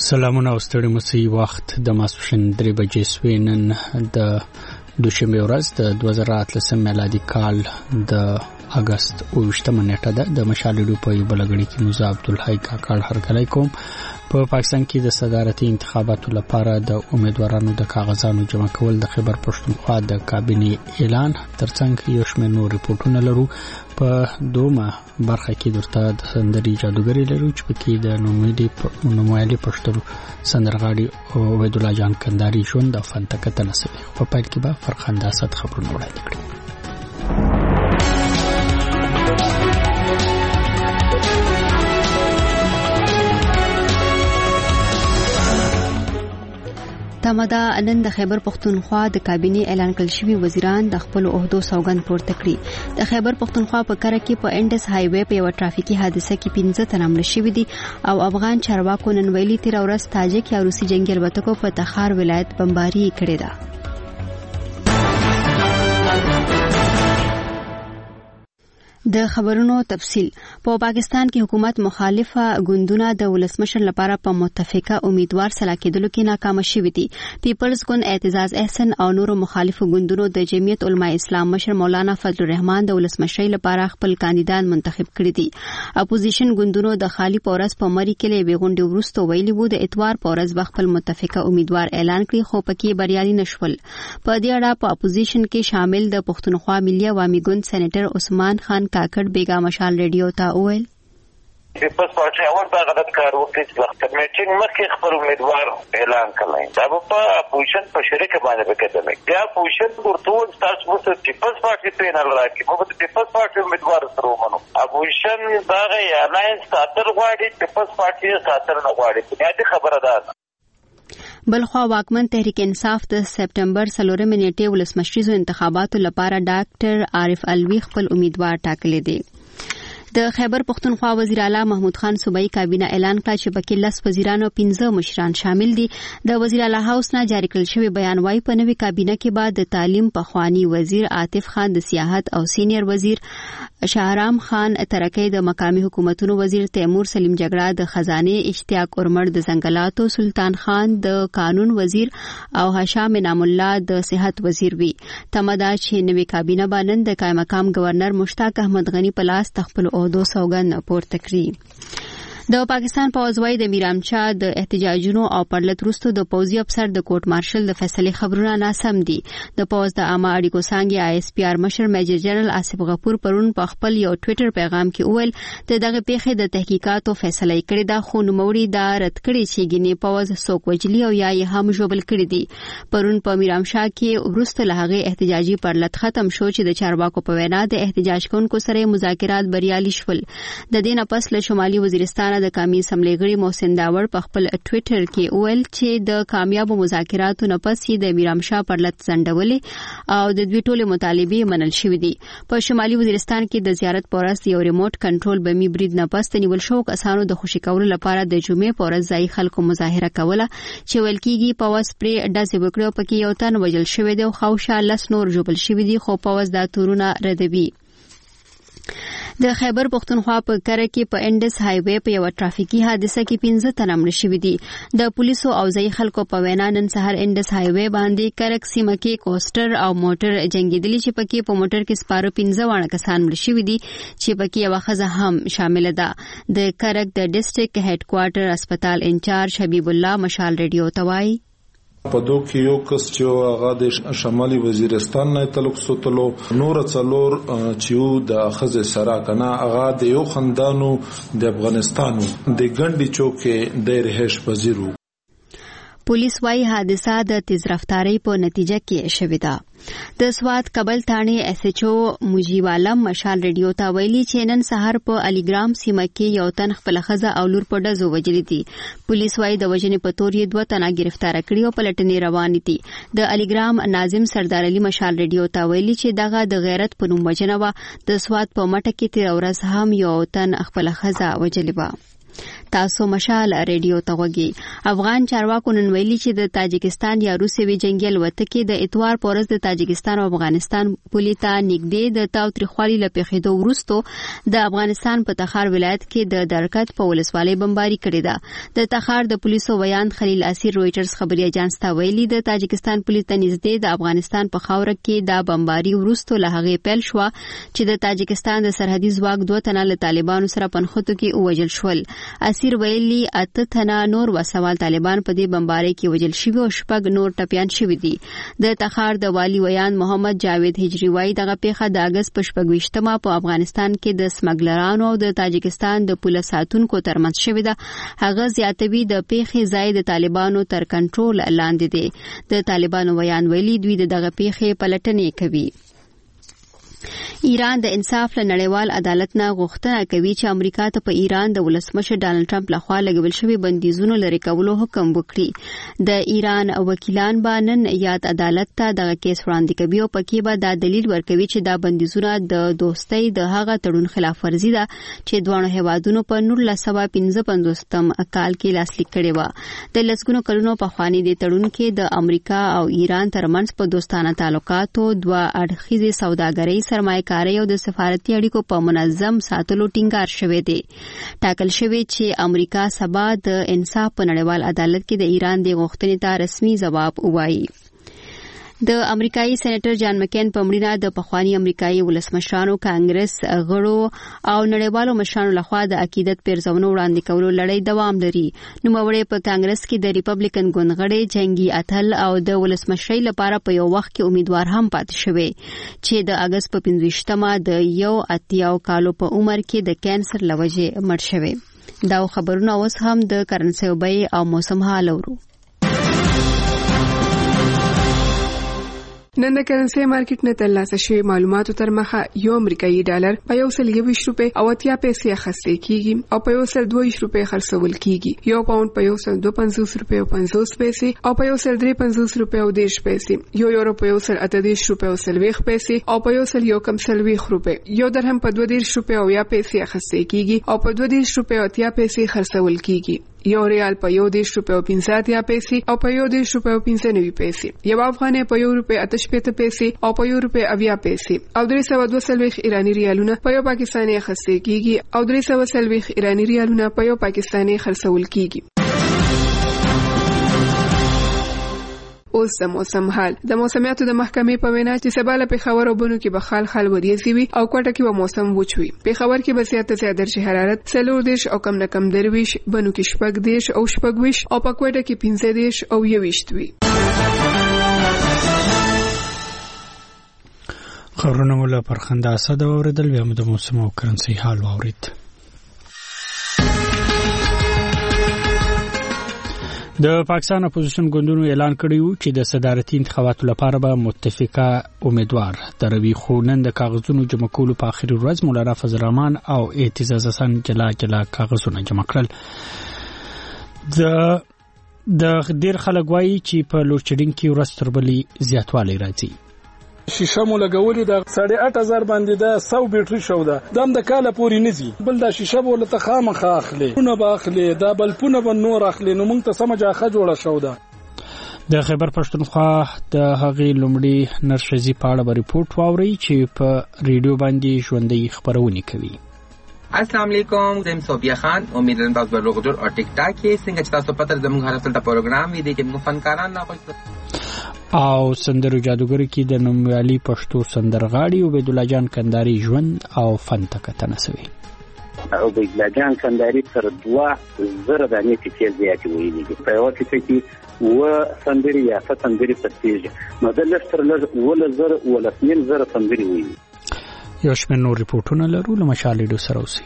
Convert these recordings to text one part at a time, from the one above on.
سلامونه او ستړي مسي وخت د ماسپښین 3 بجې سوي نن د دوشنبه ورځ د 2013 میلادي کال د اگست 28 نیټه ده. د مشال ډیو په بلګړی کې موسی عبدالحی کاکړ هرکلی کوم. په پاکستان کې د صدارتي انتخاباتو لپاره د امیدوارانو د کاغذانو جمع کول د خیبر پښتونخوا د کابینې اعلان ترڅنګ یو شمېر نور ریپورتونه لرو. په دومره برخه کې درته د سندري جادوګری لرو چې پکې د نوموالي پښتون سندرغاړي عبید الله جان کنداري ژوند او فنتکته نسوي. په پای کې به فرخنده اسد خبرونه وړاندې کړي. تمدا نن د خیبر پښتونخوا د کابینې اعلان کړل شوی وزیران د خپل عہدو سوګند پورته کړی. د خیبر پښتونخوا په کره کې په انډس های وے په یو ټرافیکي حادثه کې 15 تن مړ شوي دي او افغان چارواکو نن ویلي تیر ورځ تاجک یا روسي جنگي الوتکو په تخار ولایت بمباري کړې ده. د خبرونو تفصيل. په پاکستان کې حکومت مخالفه ګوندونه د ولسمشر لپاره په متفقه امیدوار سلا کېدلو کې ناکام شوي دي. پیپلز ګوند اعتزاز احسن او نورو مخالفو ګوندونو د جمعیت علماء اسلام مشر مولانا فضل الرحمن د ولسمشر لپاره خپل کاندیدان منتخب کړي دي. اپوزیشن ګوندونو د خالی پورس په مری کې له ویغونډي ورستو ویلي وو د اتوار پورس خپل متفقه امیدوار اعلان کړي خو پکې بریالي نشول. په دې اړه په اپوزیشن کې شامل د پښتونخوا ملي عوامي ګوند سېنیټر عثمان خان کاکړ بیگا مشال ریډیو ته وویل پیپلز پارټي اول دا غلط کار وکړي چې وخت میټینګ مخکې خپل امیدوار اعلان کړی. دا په اپوزیشن په شریکه باندې وکړل. بیا اپوزیشن ورته تاسو مو پیپلز پارټي پینل راکړي. موږ د پیپلز پارټي امیدوار سره ومنو. اپوزیشن دا الاینس ساتل غواړي، پیپلز پارټي ساتل نه غواړي. بنیادی خبره ده. بلخوا واکمن تحریک انصاف د سپټمبر 4 نیټه ولسمشریزو انتخاباتو لپاره ډاکټر عارف الوی خپل امیدوار ټاکلی دی. د خیبر پښتونخوا وزیر اعلی محمود خان صوبایي کابینه اعلان کړ چې پکې 10 وزیران او 15 مشران شامل دي. د وزیر اعلی هاوس نه جاری کړل شوی بیان وايي په نوې کابینه کې بعد د تعلیم پخوانی وزیر عاطف خان د سیاحت او سینیئر وزیر شاهرام خان ترکې د مقامی حکومتونو وزیر تیمور سلیم جګړه د خزانه اشتیاق اورمړ د ځنګلاتو سلطان خان د قانون وزیر او هشام انعام الله د صحت وزیر وي. تمدا چې نوې کابینه باندې د قائم مقام گورنر مشتاق احمد غنی په لاس تخپل عہدو سوګند پورته کړی. د پاکستان پوځوي د میرامچا د احتجاجونو او پرلط وروسته د پوځي افسر د کوټ مارشل د فیصله خبرونه ناسم دي. د پوځ د عامه اړیکو څنګه آی اس پی آر مشر میجر جنرال آصف غفور پرون په خپل یو ټوئیټر پیغام کې وویل ته دغه پیښې د تحقیقاتو فیصله کړې ده خو نوموړي دا رد کړی چې ګینه پوځ سوک وجلی او یا یې هم جوړل کړی دي. پرون په میرامشا کې وروسته لهغه احتجاجي پرلط ختم شو چې د چارواکو په وینا د احتجاج کوونکو سره مذاکرات بریالي شول. د دې نه پس له شمالي وزیرستان د قومي اسمبلی غړي محسن داور په خپل ټوئیټر کې وویل چې د کامیابو مذاکراتو نه پس د میرامشا پرلط ځنډولې او د دوی ټولې مطالبې منل شوې دي. په شمالي وزیرستان کې د زیارت پورس یو ریموټ کنټرول بمی برید نه پس نیول شو کسانو د خوشی کولو لپاره د جمعې پورس ځای خلکو مظاهره کوله چې ویل کېږي پوس پرې ډزې وکړو پکې یو تن وژل شوی دی او خوشا لس نور جوړل شوی دي خو پوس دا تورونه ردوي. د خیبر پښتونخوا په کره کې په انډس های وے په یو ټرافیکي حادثه کې 15 تن مړ شوي دي. د پولیسو او ځای خلکو په وینا نن سهار انډس های وے باندې کرک سیمه کې کوسټر او موټر جنگیدلی چې پکې په موټر کې سپارو 15 وانه کسان مړ شوي دي چې پکې یو ښځه هم شامل ده. د کرک د ډیسټریکټ هډ کوارټر هسپتال انچارج حبیب الله مشال ریډیو ته وایي په دوه کې یو کس چې هغه د شمالي وزیرستان نه تعلق ساتلو نور څلور چې د خزه سره کنه هغه د یو خاندانو د افغانستانو د ګنډي چوکې د رهش پذیرو. پولیس وايي حادثه د تیز رفتاری په نتیجه کې شوې ده. د سوات کابل ثانې اس ایچ او مجیب عالم مشال ریډیو ته ویلي چې نن سهار په علیګرام سیمه کې یو تن خپل خزه او لور په ډزو وجلي دي. پولیس وايي د وژنې په تور یې 2 تنه گرفتار کړي او پلټنې روانې دي. د علیګرام ناظم سردار علي مشال ریډیو ته ویلي چې دغه د غیرت په نوم وجنه و. د سوات په مټه کې تیر ورځ هم یو تن خپل خزه وجلي و. تاسو مشال ریډیو ته وګورئ. افغان چارواکو نن ویلي چې د تاجکستان یا روسیې جنگي الوتکې د اتوار په ورځ د تاجکستان او افغانستان پولې ته نږدې د تاوتریخوالي له پیښېدو وروسته د افغانستان په تخار ولایت کې د درکت په ولسوالۍ بمباري کړې ده. د تخار د پولیسو ویان خلیل اسیر رويټرز خبري اژانس ته ویلي د تاجکستان پولیس ته نږدې د افغانستان په خاوره کې د بمباري وروسته له هغې پیل شو چې د تاجکستان د سرحدي ځواک 2 تنه له طالبانو سره پنخوتو کې وژل شول. اسیر ویلي 8 تنه نور وسوال طالبان په دې بمبارۍ کې وژل شوي او 6 نور ټپيان شوي دي. د تخار د والی ویان محمد جاوید هجری وایي دغه پیښه د اگست په 28مه په افغانستان کې د سمګلرانو او د تاجکستان د پولیس ساتونکو ترمنځ شوې ده. هغه زیاتوي د پیښې ځای د طالبانو تر کنټرول لاندې دی. د طالبانو ویان ویلي دوی دغه پیښې پلټنې کوي. ایران د انصاف له نړیوال عدالت نه غوښتنه کوي چې امریکا ته په ایران د ولسمشر ډانلډ ټرمپ لخوا لګول شوی بندیزونو لرې کولو حکم وکړي. د ایران وکیلان به نن یاد عدالت ته دغه کیس وړاندې کوي او پکې به دا دلیل ورکوي چې دا بندیزونه د دوستۍ د هغه تړون خلاف ورزي ده چې دوه هیوادونو په 1955 کال کې لاسلیک کړی و. د لسګونو کلونو پخوانی د تړون کې د امریکا او ایران ترمنځ په دوستانه تعلقاتو دوه اړخیزې سوداګرۍ سرمایه‌کاري او د سفارتي اړیکو په منظم ساتلو ټینګار شوی دی. ټاکل شوی چې امریکا سبا د انصاف په نړیوال عدالت کې د ایران د غوښتنې ته رسمي ځواب ووایي. د امریکایي سېنیټر جان مکین په مړینه د پخوانی امریکایي ولسمشرانو کانګرس غړو او نړیوالو مشرانو لخوا د عقیدت پیرزونو وړاندې کولو لړۍ دوام لري. نوموړی په کانګرس کې د ریپبلیکن ګوندغړي جنگي اتل او د ولسمشرۍ لپاره په یو وخت کې امیدوار هم پاتې شوی چې د اگست په 25مه د 81 کالو په عمر کې د کانسر لوجې مړ شوی. دا خبرونه اوس هم د کرنسي بیې او موسم حال اورو. نن د کرنسي مارکیټ نه ترلاسه شوی معلوماتو تر مخه یو امریکایي ډالر په 120 روپۍ او 80 پیسې اخیستل کیږي او په 120 روپۍ خرڅول کیږي. یو پاوند په 152 روپۍ او 50 پیسې او په 153 روپۍ او 10 پیسې. یو یورو په 138 روپۍ او 30 پیسې او په 130 روپۍ. یو درهم په 22 روپۍ او 10 پیسې اخیستل کیږي او په 22 روپۍ او 10 پیسې خرڅول کیږي. یو ریال په 1 روپۍ او 50 پیسې او په 1 روپۍ او 95 پیسې. یو افغانۍ په 1 روپۍ 88 پیسې او په 1 روپۍ 80 پیسې او 322 ایرانی ریالونه په یو پاکستاني اخیستل کیږي او 340 ایرانی ریالونه په یو پاکستاني خرڅول کیږي. اوس د موسم حال. د موسمیاتو د محکمې په وینا چې سبا له پېښور او بنو کې به خال وریځي وي او کوټه کې به موسم وچ وي. پېښور کې به زیاته زیات درجه حرارت 40 او کم نه کم 23، بنو کې 10 او 20 او په کوټه کې 15 او 20 وي. خبرونه مولا پرخنده اسد اوریدل بیا د موسم او کرنسي حال واورید. د پاکستان اپوزیشن ګوندونو اعلان کړی و چې د صدارتي انتخاباتو لپاره به متفقه امیدوار دروي. خو نن د کاغذونو جمع کولو په اخري ورځ مولانا فضل الرحمن او اعتزاز حسن جلا کاغذونه جمع کړل. د ډیر خلک وایي چې په لوډ شیډینګ کې ورځ تر بلې زیاتوالی راځي. شیشه مو لګولې د 8000 باندې د 100 بیټری شو ده دم د کاله پوری نزي بل د شیشه بوله ته خامخه اخلي نو به اخلي دا بلپونه به نور اخلي نو موږ ته سمجاخه جوړه شو ده. د خیبر پښتونخوا د هغې لومړي نرشزي په اړه ریپورت واوري چې په ریډیو باندې ژوندۍ خبرونه کوي. السلام علیکم، زم صوفیا خان. امیدوارم تاسو به روغ جوړ او ټیک ټاک کې څنګه چې تاسو پته زموږ هر څه د پروګرام وی دي چې موږ فنکاران نه خوښ او سندرو جادوګر کې د نومیالي پښتو سندرغاړي عبید الله جان کنداري ژوند او فن تکتنه سوي. عبید الله جان کنداري تر 2000 دانې کې زیاتې ویلي دي. په یو کې و سندري یا سندري پرتیږي نو د لستر لږ ولزر ولسمین زر سندري ویلي. یو شمېر نور ریپورټونه لرو له مشالېډو سره اوسئ.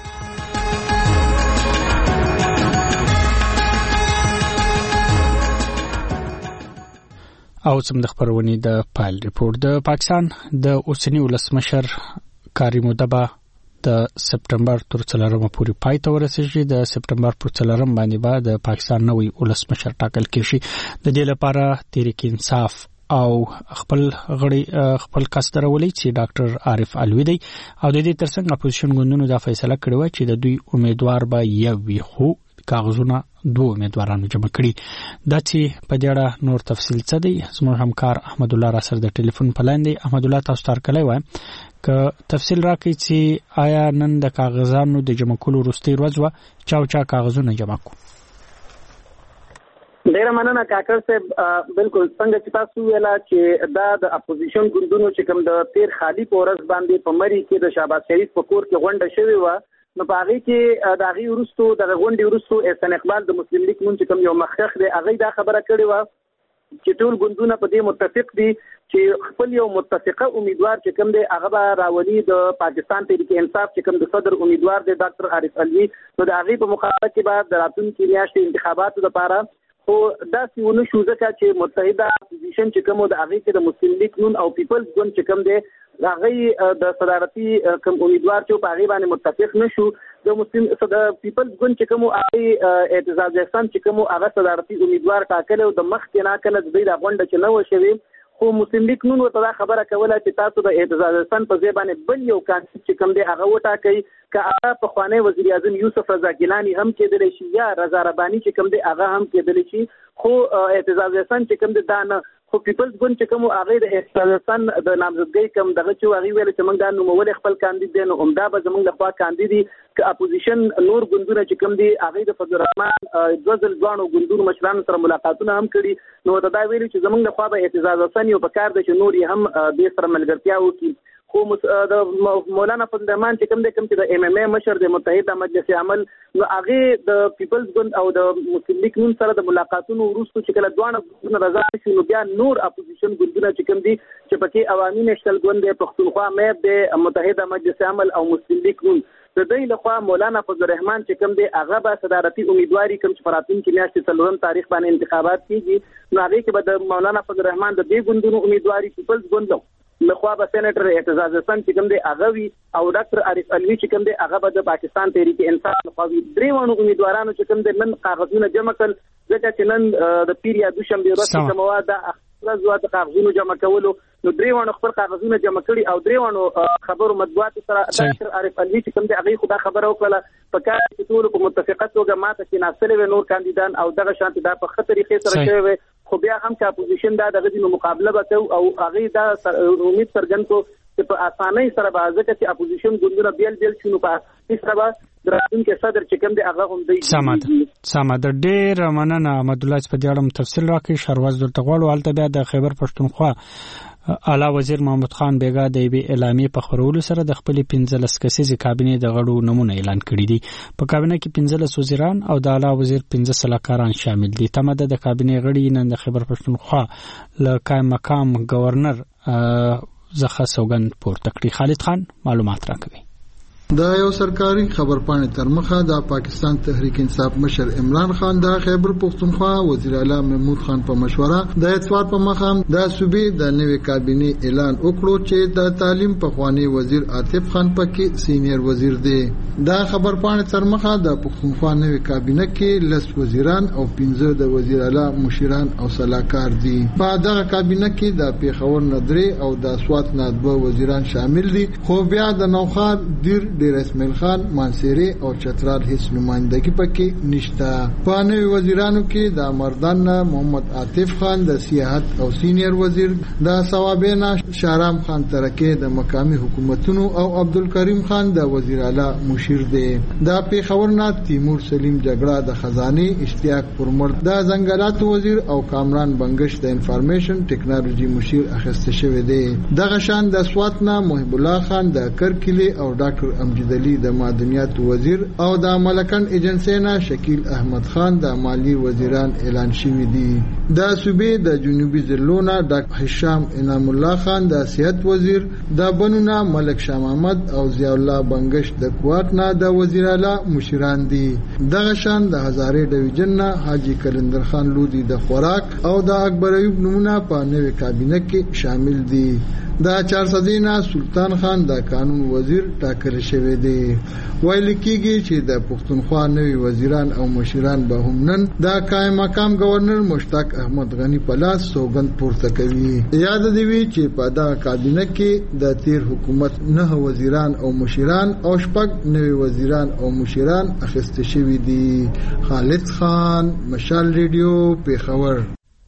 او سم د خبرونې د پایل ریپورت. د پاکستان د اوسنی ولسمشر کاری موده به د سپټمبر تر 4 پورې پای ته ورسیږي. د سپټمبر پر 4 باندې به د پاکستان نوی ولسمشر ټاکل کیږي. د دې لپاره تحریک انصاف او خپل غړي خپل کس درولي چې ډاکټر عارف الوی دی او د دې ترڅنګ اپوزیشن ګوندونو دا فیصله کړې و چې د دوی امیدوار به یو وي خو کاغذونه دوه امیدوارانو جمع کړي دا چې په دې اړه نور تفصیل څه دی زموږ همکار احمد الله را سره د ټلیفون په لاین دی. احمد الله تاسو ته کله وای ک تفصیل راکړي چې آیا نن د کاغذانو د جمع کولو وروستۍ ورځ و چا کاغذونه جمع کو؟ ډیره مننه کاکړ صاحب. بالکل څنګه چې تاسو ویلا چې دا د اپوزیشن ګوندونو چې کوم د تیر خالی پورس باندې په مری کې د شهباز شریف په کور کې غونډه شوې و نو په هغه کې د هغه ورستو د غونډې ورستو احسان اقبال د مسلم لیگ مون چې کوم یو مخخ دی هغه دا خبره کړې و چې ټول ګوندونه په دې متفق دي چې خپل یو متفقه امیدوار چې کوم دی هغه به راولي د پاکستان تحریک انصاف چې کوم د صدر امیدوار دی ډاکټر عارف الوی نو د هغه په مقابله کې بعد د راتلونکي میاشتې انتخاباتو لپاره خو دا سیونه شو ځکه چې متحده اپوزیشن چې کوم د هغه کې د مسلم لیگ نون او پیپلز ګوند چې کوم دی هغه د صدارتي کوم امیدوار چې په هغه باندې متفق نشو د مسلم پیپلز ګوند چې کوم هغه اعتزاز احسان چې کوم هغه صدارتي امیدوار ټاکل او د مخ کې نه کله د دې غونډه چې نو شوي خو مسلم لیگ نون ورته خبره کوله چې تاسو د اعتزاز احسان په ځای باندې بل یو کاندید چې کوم دی هغه وټاکي که په خواني وزیر اعظم یوسف رضا ګیلانی هم کېدلی شي یا رضا ربانی چې کوم دی هغه هم کېدلی شي خو اعتزاز احسان چې کوم دی دا نه خو پیپلز ګوند چې کوم هغه د احسان د نامزدګۍ کوم دغه چې هغه ویل چې موږ دا نومول خپل کاندید دی نو همدا به زموږ لخوا کاندید ک اپوزیشن نور ګوندونه چې کوم دی هغه د فضل الرحمن دوزل ځوانو ګوندونو مشرانو سره ملاقاتونه هم کړي نو دا ویل چې زموږ لخوا به اعتزاز حسن یو په کار دی چې نور هم د سره ملګرتیا وکړي خو د مولانا فضل الرحمن چې کوم دی کوم چې د ام ام ای مشر د متحده مجلس عمل نو هغه د پیپلز ګوند او د مسلم لیگ نون سره د ملاقاتونو وروسته چې کله دوه رضا شي نو بیا نور اپوزیشن ګوندونه چې کوم دي چې پکې عوامي نشل ګوند پښتونخوا مېب د متحده مجلس عمل او مسلم لیگ نون د دې لخوا مولانا فضل الرحمن چې کوم دی هغه به صدارتي امیدواري کوم چې فراتین کې میاشتې 3 تاریخ باندې انتخابات کیږي نو هغه کې به د مولانا فضل الرحمن د دې ګوندونو امیدواري پیپلز ګوند لخوا به سېنیټر اعتزاز احسان چې کوم دی هغه وی او ډاکټر عارف الوی چې کوم دی هغه به د پاکستان تحریک انصاف لخوا وی دریوانو امیدوارانو چې کوم دی نن کاغذونه جمع کړل ځکه چې نن د پیریا دوشنبه ورځ کومه واده اخلاص د کاغذونو جمع کولو نو دریوانو خپل کاغذونه جمع کړي او دریوانو خبرو مطبوعات سره ډاکټر عارف الوی چې کوم دی هغه خدا خبره وکړه په کار کې ټول په متفقه توګه ماته کې ناسلې نور کاندیدان او دغه شانتي دا په خطرې کې سره شوی خو بیا هم چې اپوزیشن دا دغه دینو مقابله وکړو او هغه دا امید څرګند کو چې په اسانۍ سره به ځکه چې اپوزیشن ګوندونه بیل شنو په اسانۍ سره به دراتونکو صدر چې کوم دی هغه هم دی سماد ډیر مننه احمد الله په دې اړه تفصیل راکړي شروز درته غواړو حالت بیا د خیبر پښتونخوا اعلی وزیر محمد خان بیگا د اعلامیې په خبرولو سره د خپل 15 کسیزې کابینې د غړو نمونه اعلان کړی دي په کابینه کې 15 وزیران او د اعلی وزیر 15 سلاکاران شامل دي تماده د کابینې غړي نن د خیبر پښتونخوا له قائم مقام گورنر زخه سوګند پورته کړی. خالد خان معلومات راکوي. دا یو سرکاري خبرپاڼې تر مخه د پاکستان تحریک انصاف مشر عمران خان د خیبر پښتونخوا وزیر اعلی محمود خان په مشوره د اتوار په مخه د صوبې د نوې کابینې اعلان وکړو چې د تعلیم په خواني وزیر عاطف خان پکې سینیئر وزیر دی. دا خبرپاڼې تر مخه د پښتونخوا نوې کابینه کې 10 وزیران او 15 د وزیر اعلی مشران او سلاکار دي. په دغه کابینه کې د پیښور ندرې او د سوات نه 2 وزیران شامل دي خو بیا د نوخار دیر ډیر اسماعیل خان مانسيري او چترال هیڅ نمائندګي پکې نشته. په نوي وزیرانو کې د مردان محمد عاطف خان د سیاحت او سینیئر وزیر د ثوابینا شارام خان ترکه د مقامی حکومتونو او عبدالکریم خان د وزیر اعلی مشیر دی. د پیښور نه تیمور سلیم جګړه د خزانه اشتیاق پرمرد د زنګلات وزیر او کامران بنگش د انفارمیشن ټیکنالوژي مشیر اخیسته شوی دی. دغه شان د سوات نه محب الله خان د کرکلی او ډاکټر امجد علي د معدنیات وزیر او د ملکن ایجنسی نه شکیل احمد خان د مالی وزیران اعلان شوی دي. د صوبې د جنوبي ضلعونو ډاکټر هشام انعام الله خان د صحت وزیر د بنونه ملک شاه محمد او ضیاء الله بنگش د کوات نه د وزیر اعلی مشران دي. دغه شان د هزارې ډیویژن نه حاجی کلندر خان لودي د خوراک او د اکبر ایوب نمونه په نوې کابینه کې شامل دي. د 400 نه سلطان خان د قانون وزیر ټاکل شوی دی. ویل کېږي چې د پښتونخوا نوي وزیران او مشران به هم نن د قائم مقام گورنر مشتاق احمد غنی په لاس سوګند پورته کوي. یاد دی وی چې په دا کابینه کې د تیر حکومت 9 وزیران او مشیران او شپږ نوي وزیران او مشیران اخیستل شوي دي. خالد خان، مشال ریډیو، پیښور.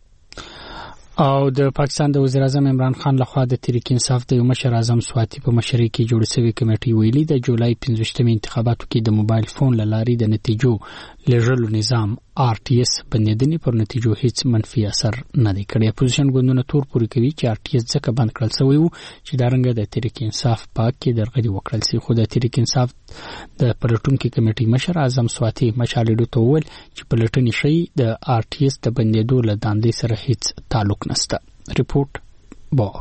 او د پاکستان د وزیر اعظم عمران خان لخوا د تحریک انصاف د مشر اعظم سواتی په مشرۍ کې جوړ شوی کمیټې ویلي د جولای 15 انتخاباتو کې د موبایل فون لاري د نتیجو لږلو نظام RTS بندیدنې پر نتیجو هیڅ منفي اثر نه دی کړی. اپوزیشن ګوندونه تور پوري کوي چې RTS ځکه بند کړل شوی وو چې دا رنګ د تحریک انصاف پاک کې درغلي وکړل شي. خو د تحریک انصاف د پلټونکو کمیټې مشر اعظم سواتی مشالېډو ته وویل چې پلټنې شي د RTS د بندیدو له داندې سره هیڅ تعلق نشته. ریپورت باور.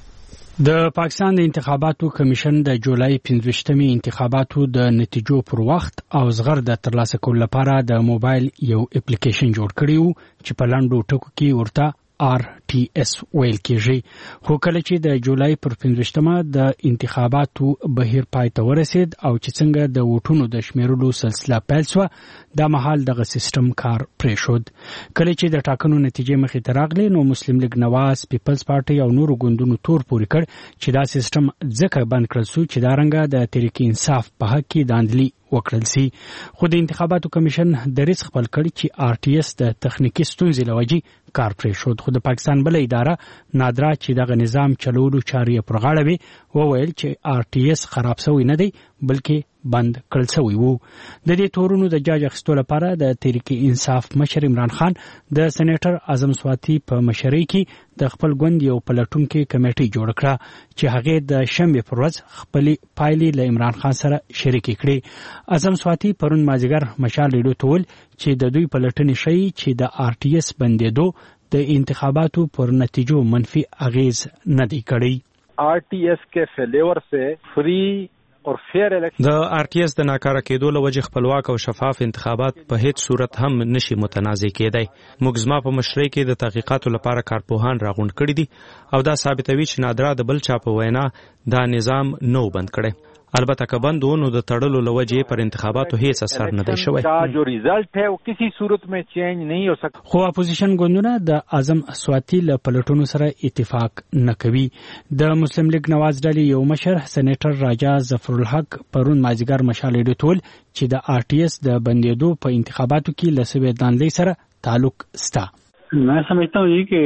د پاکستان د انتخاباتو کمیشن د جولای 15 انتخاباتو د نتیجو پر وخت او زغر د ترلاسه کولو لپاره د موبایل یو اپلیکیشن جوړ کړی و چې په لاندو ټکو کې ورته RTS ویل کېږي. خو کله چې د جولای پر 15 د انتخاباتو بهیر پای ته ورسید او چې څنګه د ووټونو د شمیرلو سلسله پیل شوه دا مهال دغه سیستم کار پرېښود. کله چې د ټاکنو نتیجې مخې ته راغلې نو مسلم لیگ نواز، پیپلز پارټي او نورو ګوندونو تور پورې کړ چې دا سیستم ځکه بند کړل شو چې دا رنګه د تحریک انصاف په حق کې داندلي وکړل سي. خو د انتخاباتو کمیشن دریځ خپل کړی چې RTS د تخنیکی ستونزې لوجې کار پرېښود. خو د پاکستان بل اداره نادرا چې دغه نظام چلولو چارې پر غاړه وي وویل چې RTS خراب شوی نه دی بلکې بند کړل شوی وو. د دې تورونو د جاج اخیستو لپاره د تحریک انصاف مشر عمران خان د سېنیټر اعظم سواتی په مشرۍ کې د خپل ګوند یو پلټونکو کمیټې جوړ کړه چې هغه د شنبه پر ورځ خپل پایلې له عمران خان سره شریک کړي. اعظم سواتی پرون مازیګر مشال ریډیو ته ویل چې د دوی پلټنې شي چې د RTS بندیدو د انتخاباتو پر نتیجو منفي اغیز نه دی کړی. RTS के failure से free और फेयर इलेक्शन د RTS د ناکاره کېدو له وجې خپلواک او شفاف انتخابات په هیڅ صورت هم نشي متنازع کېدای. موږ زما په مشرۍ کې د تحقیقاتو لپاره کارپوهان راغونډ کړي دي او دا ثابتوي چې نادرا د بل چا په وینا دا نظام نو بند کړي. البته که بندونو د تړلو لوجې پر انتخاباتو هیڅ اثر نه دی شوی. جو ریزلټ ہے وہ کسی صورت میں چینج نہیں ہو سکتا. خو اپوزیشن ګوندونه د اعظم سواتی له پلټونو سره اتفاق نه کوي. د مسلم لیگ نواز ډلې یو مشر سېنیټر راجا ظفرالحق پرون مازیګر مشالېډو ټول چې د RTS د بندیدو په انتخاباتو کې له سویدانلۍ سره تعلق ستا. मैं समझता हूँ ये कि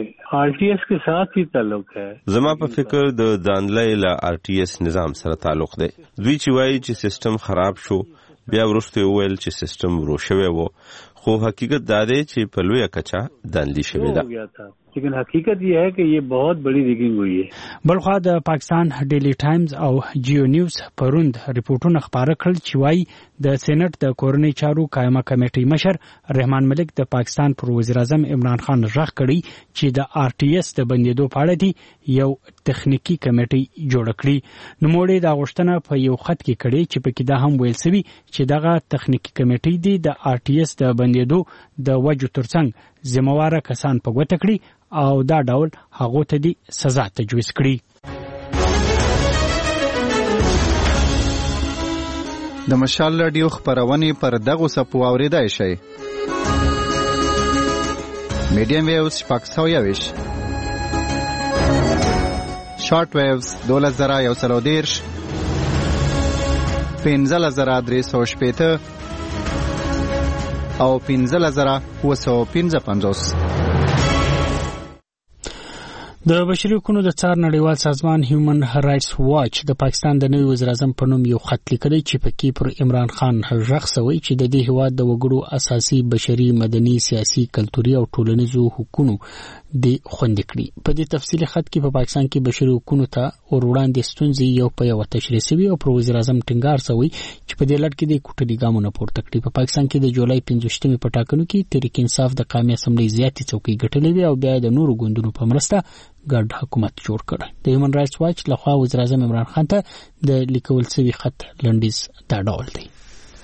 RTS के साथ ही ताल्लुक है. زما په فکر د دانلۍ له RTS نظام سره تعلق دی. دوی چې وایي چې سیستم خراب شو بیا وروسته ویل چې سیستم ورو شوی وو خو حقیقت دا دی چې په لویه کچه دانلۍ شوی ده. لیکن حقیقت یہ ہے کہ یہ بہت بڑی ریګینګ ہوئی ہے. بلخوا د پاکستان ډیلی ټایمز او جیو نیوز پروند ریپورتونه خبره کړل چې وايي د سېنات د کورنۍ چارو قائمه کمیټې مشر رحمان ملک د پاکستان پر وزیر اعظم عمران خان غږ کړی چې د RTS د بندیدو په اړه دی یو تخنیکی کمیټې جوړ کړي. نو موږ دا غوښتنه په یو خط کې کړې چې په کې دا هم ویل سوي چې دغه تخنیکی کمیټې دی د RTS د بندیدو د وجو ترڅنګ ذمہواره کسان په ګوته کړي او دا ډول هغه ته دي سزا تجویز کړي. د مشال رادیو خبرونه پر دغه سپو اوریدای شي. میډیم ویوز پاکستاویش شارټ ویوز 2130 15350 او 15955. د بشري حقوقو د څار نړیوال سازمان هیومن رائټس واچ د پاکستان د نوي وزیر اعظم په نوم یو خط لیکلی چې پکې پر عمران خان غږ شوی چې د دې هیواد د وګړو اساسي بشري مدني سیاسي کلتوري او ټولنیزو حقوقو د خوندې کړي. په دې تفصیلي خط کې په پاکستان کې بشري حقوقو ته وړاندې ستونزې یو په یو تشریح شوی او پر وزیر اعظم ټینګار شوی چې په دې لړ کې د کوټلي ګامونه پورته کړي. په پاکستان کې د جولای 15 په ټاکنو کې تحریک انصاف د قومي اسمبلی زیاتې څوکۍ ګټلې وي او بیا د نورو ګوندونو په مرسته ګډ حکومت جوړ کړ. د هیومن رائټس واچ لخوا وزیر اعظم عمران خان ته د لیکل شوی خط لنډیز دا ډول دی.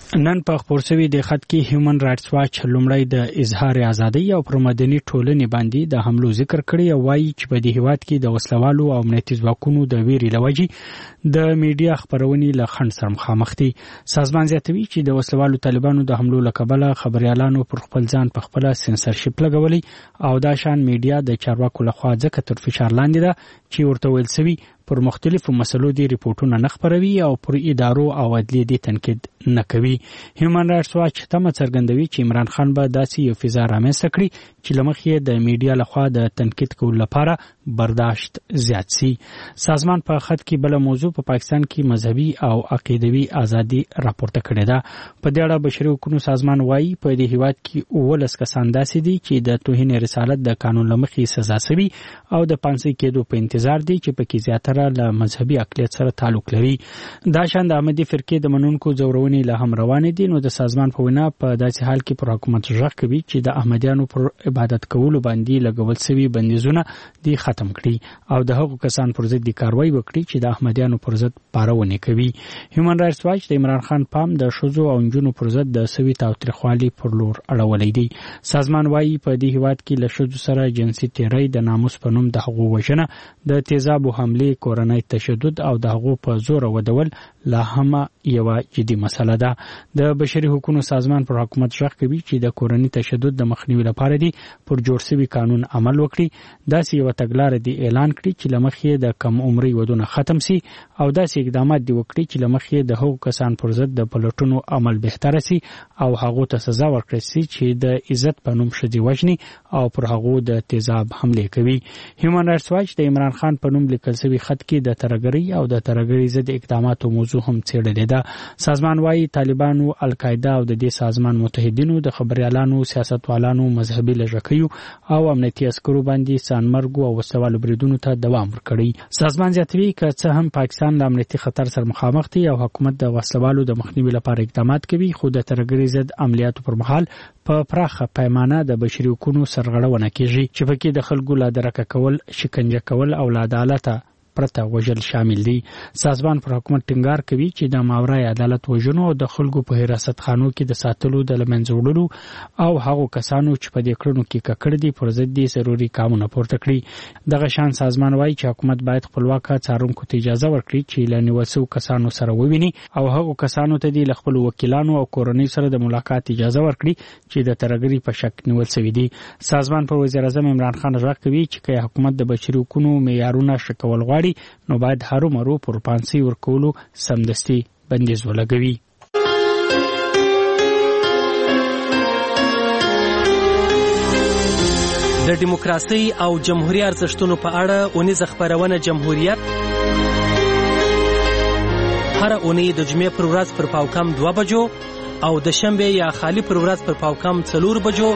نن په خبر شوی د خط کې هیومن رائټس واچ لومړی د اظهار ازادي او پر مدني ټولنې باندې د حملو ذکر کړی او وايي چې په دې هیواد کې د وسلوالو او امنیتي ځواکونو د ویري لوجي د میډیا خبرونې له خنډ سره مخامخ دي. سازمان زیاتوي چې د وسلوالو طالبانو د حملو لکبله خبريالانو پر خپل ځان په خپل سنسرشپ لګولي او دا شان میډیا د چارواکو لخوا ځکه تر فشار لاندې ده چې ورته ویل سوي پر مختلفو مسلو دی ریپورتونه نه خبروي او پر ادارو او عدلیې دی تنقید نه کوي. هیومن رائټس واچ تمه څرګندوي چې عمران خان به داسې یو فضا رامنځته کړي چې لمخې د میډیا لخوا د تنقید کولو لپاره برداشت زیات سي. سازمان په خط کې بل موضوع په پاکستان کې مذهبي او عقیدوي ازادي راپورته کړې ده. په دې اړه بشري حقوقو سازمان وايي په دې هیواد کې 19 کسان داسې دي چې د توهین رسالت د قانون لمخې سزا سوي او د پانسي کېدو په انتظار دي چې په کې زیاتره له مذهبي اقلیت سره تعلق لري. دا شان د احمدي فرقې د منونکو ځورونې له هم روان دي. نو د سازمان په وینا په داسې حال کې پر حکومت ژغ کوي چې د احمدیانو پر عبادت کولو باندې لګول سوي بندیزونه دي ختم کړي او د هغو کسان پر ضد کاروایی وکړي چې د احمدیانو پر ضد پارونه کوي. هیومن رائټس واچ د عمران خان پام د شوزو او انجونو پر ضد د سوي تاوتریخوالي پر لور اړولې دي. سازمان وايي په دې هیواد کې له شوزو سره جنسي تیری د ناموس په نوم د حقوق وژنه د تیزابو حمله کورنۍ تشدد او د هغو په زور ودول لا هم یو جدي مسله ده. د بشري حقوقو سازمان پر حکومت ژغ کوي چې د کورنۍ تشدد د مخنیوي لپاره دی پر جوړ شوی قانون عمل وکړي. داسې یو تګلارې دی اعلان کړي چې لمخې د کم عمري ودونه ختم سي او داسې اقدامات دی وکړي چې لمخې د هغو کسان پر ضد د پلټونو عمل بهتر سي او هغه ته سزا ورکړي سي چې د عزت په نوم شدي وژني او پر هغه د تیزاب حمله کوي. هیومن رائټس واچ د عمران خان په نوم لیکل شوی خط کې د ترګری او د ترګری ضد اقداماتو موضوع هم څېړلې ده. سازمان وايي طالبانو القاعده او د دې سازمان متحدینو د خبريالانو سیاستوالانو مذهبي لژکیو او امنیتي عسکرو باندې سانمرګ او وسوالو بریدونو ته دوام ورکړي. سازمان زیاتوي چې څه هم پاکستان له امنیتي خطر سره مخامخ دی او حکومت د وسوالو د مخنیوي لپاره اقدامات کوي خو د ترګری ضد عملیاتو پر مهال په پراخه پیمانه د بشري حقوقو سرغړونه کیږي چې پکې د خلکو لا درکه کول، شکنجه کول او لا عدالت پرته وژل شامل دي. سازمان پر حکومت ټینګار کوي چې د ماورای عدالت وژنو او د خلکو په حراست خانو کې د ساتلو د لمنځه وړلو او هغو کسانو چې په دې کړنو کې ککړ دي پر ضد دي ضروري ګامونه پورته کړي. دغه شان سازمان وايي چې حکومت باید خپلواک څارونکو ته اجازه ورکړي چې له نیوسو کسانو سره وویني او هغو کسانو ته د خپل وکیلانو او کورنۍ سره د ملاقات اجازه ورکړي چې د ترګری په شک نیول شوی دي. سازمان پر وزیر اعظم عمران خان ژغ کوي چې حکومت د بشري حقوقو معیارونه شکول غواړي نو باید هرو مرو پر پانسي ورکولو سمدستي بندیز ولګوي. د دیموکراسي او جمهوریت ارزښتونو په اړه اونیزه خبرونه جمهوریت هر اونۍ د جمعې پر ورځ پر پاوکم 2 بجو او د شنبه یا خالی پر ورځ پر پاوکم 4 بجو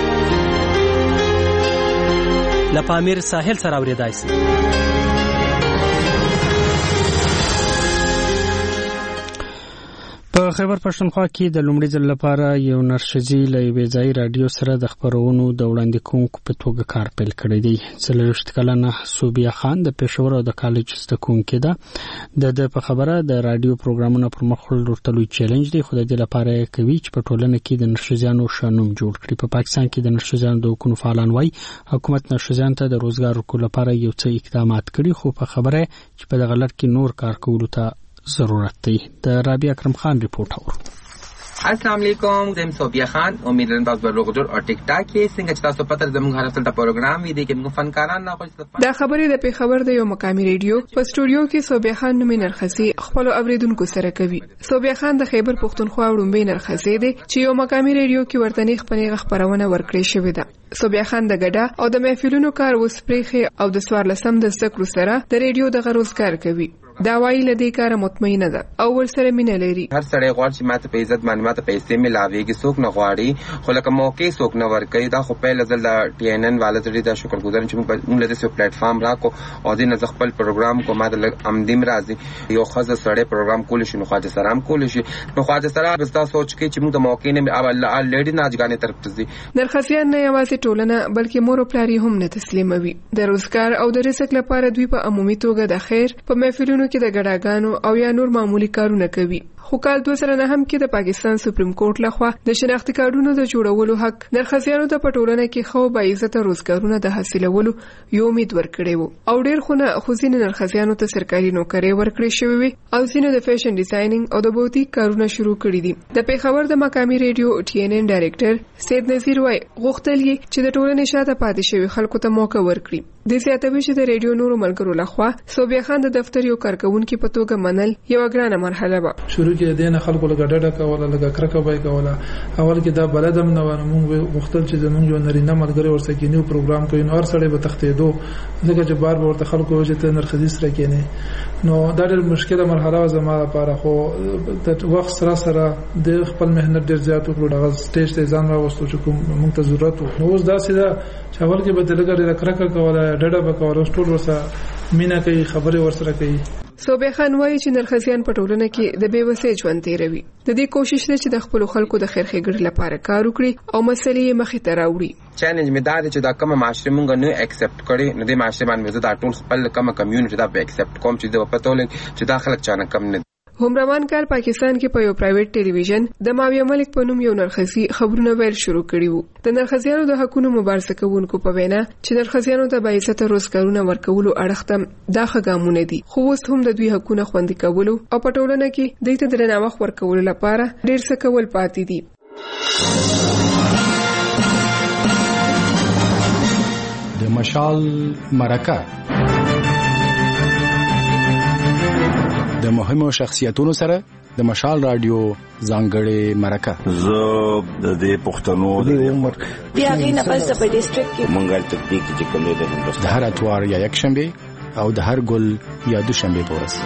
لپامیر ساحل سره اوریدای شي. په خیبر پښتونخوا کې د لومړي ځل لپاره یو نرښځي له یوې ځایي راډیو سره د خبرونو د وړاندې کوونکو په توګه کار پیل کړی دی. 40 کلنه صوبیا خان د پېښور او د کالج زده کوونکې ده. د په خبره د راډیو پروګرامونو پر مخ وړل لوی چیلنج دی خو د دې لپاره کوي چې په ټولنه کې د نرښځانو شنوم جوړ کړي. په پاکستان کې د نرښځانو د حقوقو فعالان وایي حکومت نرښځانو ته د روزګار ورکولو لپاره یو څه اقدامات کړي خو په خبره چې په دغه لړ کې نور کار کولو ته ضرورت دی. د رابعه اکرم خان رپورټ اور. السلام علیکم، زم صوبیا خان، امیدوارم تاسو به روغ جوړ او ټیک ټاک کې څنګه چې تاسو پته زموږ هر څه د پروګرام وی دي کې موږ فنکاران نه خوښ. دا خبرې د پیښور د یو مقامي ریډیو په سټوډیو کې صوبیا خان نومي نرخصي خپل اوریدونکو سره کوي. صوبیا خان د خیبر پښتونخوا وړومبي نرخصي دی چې یو مقامي ریډیو کې ورتنی خپلې خبرونه ورکړې شوې ده. صوبیا خان د ګډا او د محفلونو کار وسپریخي او د 14 د ذکر سره د ریډیو د غروزګار کوي. دا وایي لدې کار مطمئنه ده او ورسره مینه لري. هر سړی غواړي چې ماته په عزت باندې ماته پیسې ملاويږي، څوک نه غواړي خو لکه موقع څوک نه ورکوي. دا خو په لزل د ټي ان ان والے ته دا شکرګزار چې موږ له دې پلیټ فارم راکو او د نه خپل پروګرام کو ماده امدیم راځي یو خزه سړی پروګرام کول شي نو خواجه سلام کول شي نو خواجه سلام بستا سوچ کې چې موږ د موقع نه او الله لډي ناجګانې طرف ته دي. نرخصیان نه یوازې ټولنه بلکې مور او پلاری هم نه تسلیموي. د روزګار او د رزق لپاره دوی په عمومي توګه د خیر په محفلونو کې د ګډاګانو او یا نور معمولی کارونه کوي. خو کال 2009 کې د پاکستان سپریم کورټ لخوا د شناختی کارډونو د جوړولو حق نرخزیانو ته په ټولنه کې خو با عزت روزګارونه د حاصلولو یو امید ورکړی وو او ډیر خونه خوځینې نرخزیانو ته سرکاري نوکری ورکړی شوی وي او ځینې د فیشن ډیزاینینګ او د بوتیک کارونه شروع کړي دي د پیښور د مقامی ریډیو TNN ډایریکټر سید نذیر وای غوښتل چې د ټولنې شاته پاتې شوی خلکو ته موقع ورکړي د زیاتوي چې د ریډیو نورو ملګرو لخوا صوبیا خان د دفتر یو کارکونکو په توګه منل یو ګرانه مرحله و شروع کې دینه خلکو لګ ډډه کوله لګ کرکه وای کوله اول کې دا بلدم نو موږ وختل چې زمونږ یو نرینه ملګری ورسره کې نیو پروګرام کوي نو هر سړی به تختیدو ځکه چې بار ورته خلکو وجه ته نرخدي سره کېنه نو دا ډېر مشکله مرحله زما لپاره خو د وخت سره د خپل مهنت ډېر زیات وکړو د سټیج ته ځان راوستو چې کوم موږ ته ضرورت وو نو اوس دا سیده چې اول کې به دلګر کرکه کوله ډډه وکوله ټول ورسره مینا کوي خبره ورسره کوي صوبیا خان وایي چې نرخزیان په ټولنه کې د بیوسۍ ژوند تیروي د دې کوشش ده چې د خپل خلکو د خیر ښېګړې لپاره کار وکړي او مسلې مخې ته راوړي چیلنج مې دا دی چې دا کومه معاشره مونږ نه اکسپټ کړي نو د معاشره باندې زه دا ټول خپل کومه کمیونټي دا به اکسپټ کوم چې د پته ولګي چې دا خلک چانه کم نه هم روان کال پاکستان کې په یو پرایویټ ټلویزیون د ماویه ملک په نوم یو نرخزی خبرونه ویل شروع کړي وو د نرخزیانو د حقوقو مبارزه کوونکو په وینا چې نرخزیانو ته به عزت روزګارونه ورکولو اړخته دا ښه دي خو اوس هم د دوی حقوقونه خوندي کولو او په ټولنه کې دوی ته درناوی ورکولو لپاره ډېر څه کول پاتې دي د مشال مرکه د مهمو شخصیتونو سره د مشال رادیو ځانګړې مرکه زه د دې پښتنو د عمر بیا غینه پس په ډیسټریکټ کې منګل تطبیق چې کوم دی د هندستان د هر اتوار یا یک شنبه او د هر ګل یا دوشنبه پورس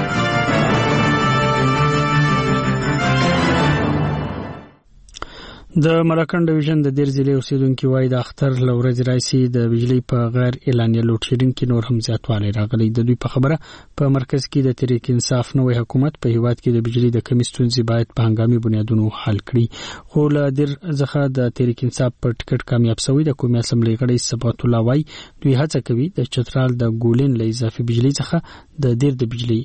د مراکن ډیویژن د دیر ضلع اوسیدونکو وایي د اختر لورځ رئیسي د بجلی په غیر اعلانیه لوډ شیډینګ کې نور هم زیاتوالی راغلی د دوی په خبره په مرکز کې د تحریک انصاف نوې حکومت په هیواد کې د بجلی د کمی ستونزې باید په هنګامي بنیادونو حل کړي خو له دیر ځخه د تحریک انصاف پر ټیکټ کامیاب شوی د قومي اسمبلی غړي ثبات الله وایي دوی هڅه کوي د چترال د ګولین له اضافي بجلی څخه د دیر د بجلی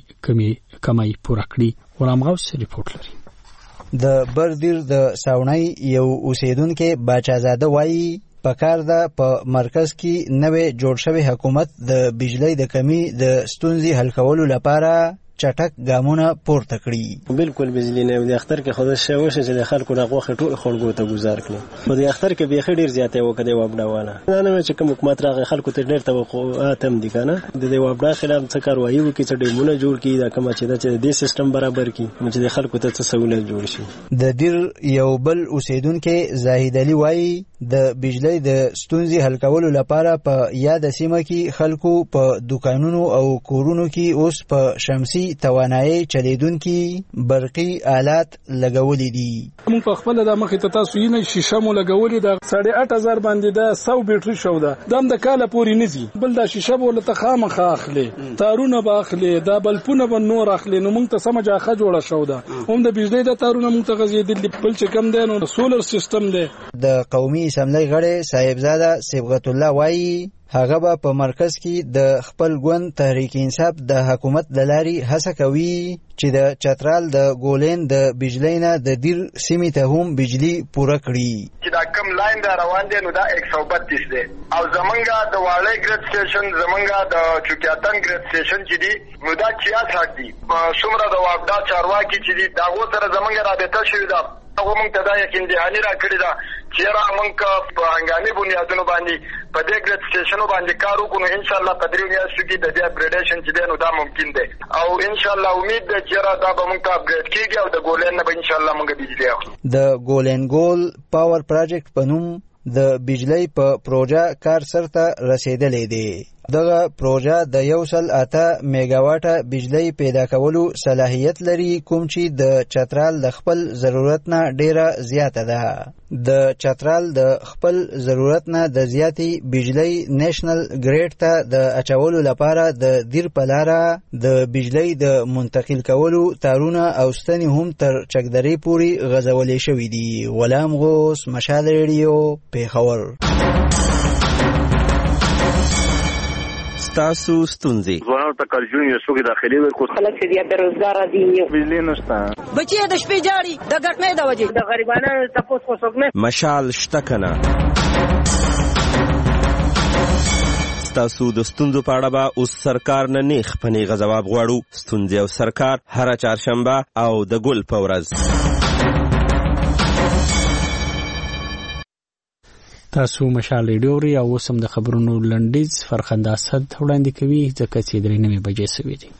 کمی پوره کړي غلام غوث ریپورت لري د بردیر د ساونای یو اوسیدونکو باچازاده وایي پکار ده په مرکز کې نوې جوړ شوی حکومت د بجلی د کمی د ستونزې حل کولو لپاره چټک ګامونه پورته کړي بالکل بجلی نه د اختر کې خود شوه چې د خلکو راغوخه ټول خلکو ته گزار کړي خو د اختر کې به ډیر زیاته وکړي وابډاواله نه چې کوم حکومت راغی خلکو ته ډیر توقعات هم دي کنه د دې وابډا خلاف څه کاروایي وکړي چې ډیمونه جوړ کړي دا کوم چې د سیستم برابر کړي چې د خلکو ته څه سہولت جوړ شي د دیر یو بل اوسیدونکو زاهد علي وایي د بجلی د ستونزې حل کولو لپاره په یاد سیمه کې خلکو په دکانونو او کورونو کې اوس په شمسي توانایي چلیدونکي برقي آلات لګولې دي موږ په خپل د مخې ته تاسو یې نه شیشه مو لګولې د 8000 باندې د 100 بیټري شو ده د کاله پوری نزي بل د شیشه بوله ته خامخ اخلي تارونه باخلي دا بلپونه به نور اخلي نو موږ ته سمجاخه جوړه شو ده هم د بجلی د تارونه موږ ته غزيدل بل چې کم دی نو سولر سیستم دی د قومي اسمبلی غړي صاحبزاده صبغت الله وایي هغه به په مرکز کې د خپل ګوند تحریک انصاف د حکومت د لاري هڅه کوي چې د چترال د ګولین د بجلی نه د دیر سیمې ته هم بجلی پوره کړي چې دا کم لاین دا روان دی نو دا 132 دی او زمونږه د واړې ګریډ سټیشن زمونږه د چوکیاتن ګریډ سټیشن چې دی نو دا 66 دی څومره د وابدا چارواکي چې دی دا غو سره زمونږه رابطه شوې ده هغه مونږ ته دا یقین دهاني راکړی دا چې را مونږ په هنګامي بنیادونو باندې په دې ګریډ سټیشنو باندې کار وکړو ان شاء الله په دریو میاشتو کې د دې اپګریډیشن چې دی نو دا ممکن دی او ان شاء الله امید ده چې را دا به مونږ ته اپګریډ کیږي او د ګولین نه به ان شاء الله مونږ بجلی اخلو د ګولین ګول پاور پروجیکټ په نوم د بجلی په پروژه کار سرته رسیدلې دی دغه پروژه د 108 میگاواټه بجلی پیدا کولو صلاحیت لري کوم چې د چترال د خپل ضرورت نه ډیره زیاته ده د چترال د خپل ضرورت نه د زیاتی بجلی نېشنل ګریډ ته د اچولو لپاره د دیر پلاره د بجلی د منتقل کولو تارونه او ستنې هم تر چکدری پوری غزولې شوې دي غلام غوث مشال ریډیو پیښور ستاسو ستونزې ځوانانو ته کارجون یو څوک داخلي ورکو خلک چې بیا بیروزګار دي بجلی نشته بچي د شپې جاړي د ګټنې د وجې د غریبانو تاسو کو څوک نه مشال شته کنه ستاسو د ستونزو په اړه به اوس سرکار نه نیغ په نیغه ځواب غواړو. ستونزې او سرکار هره چهارشنبه او د ګل په ورځ. تاسو مشال ریډیو ری او اوس هم د خبرونو لنډیز فرخنده اسد وړاندې کوي ځکه چې 3:09 بجې شوې دي.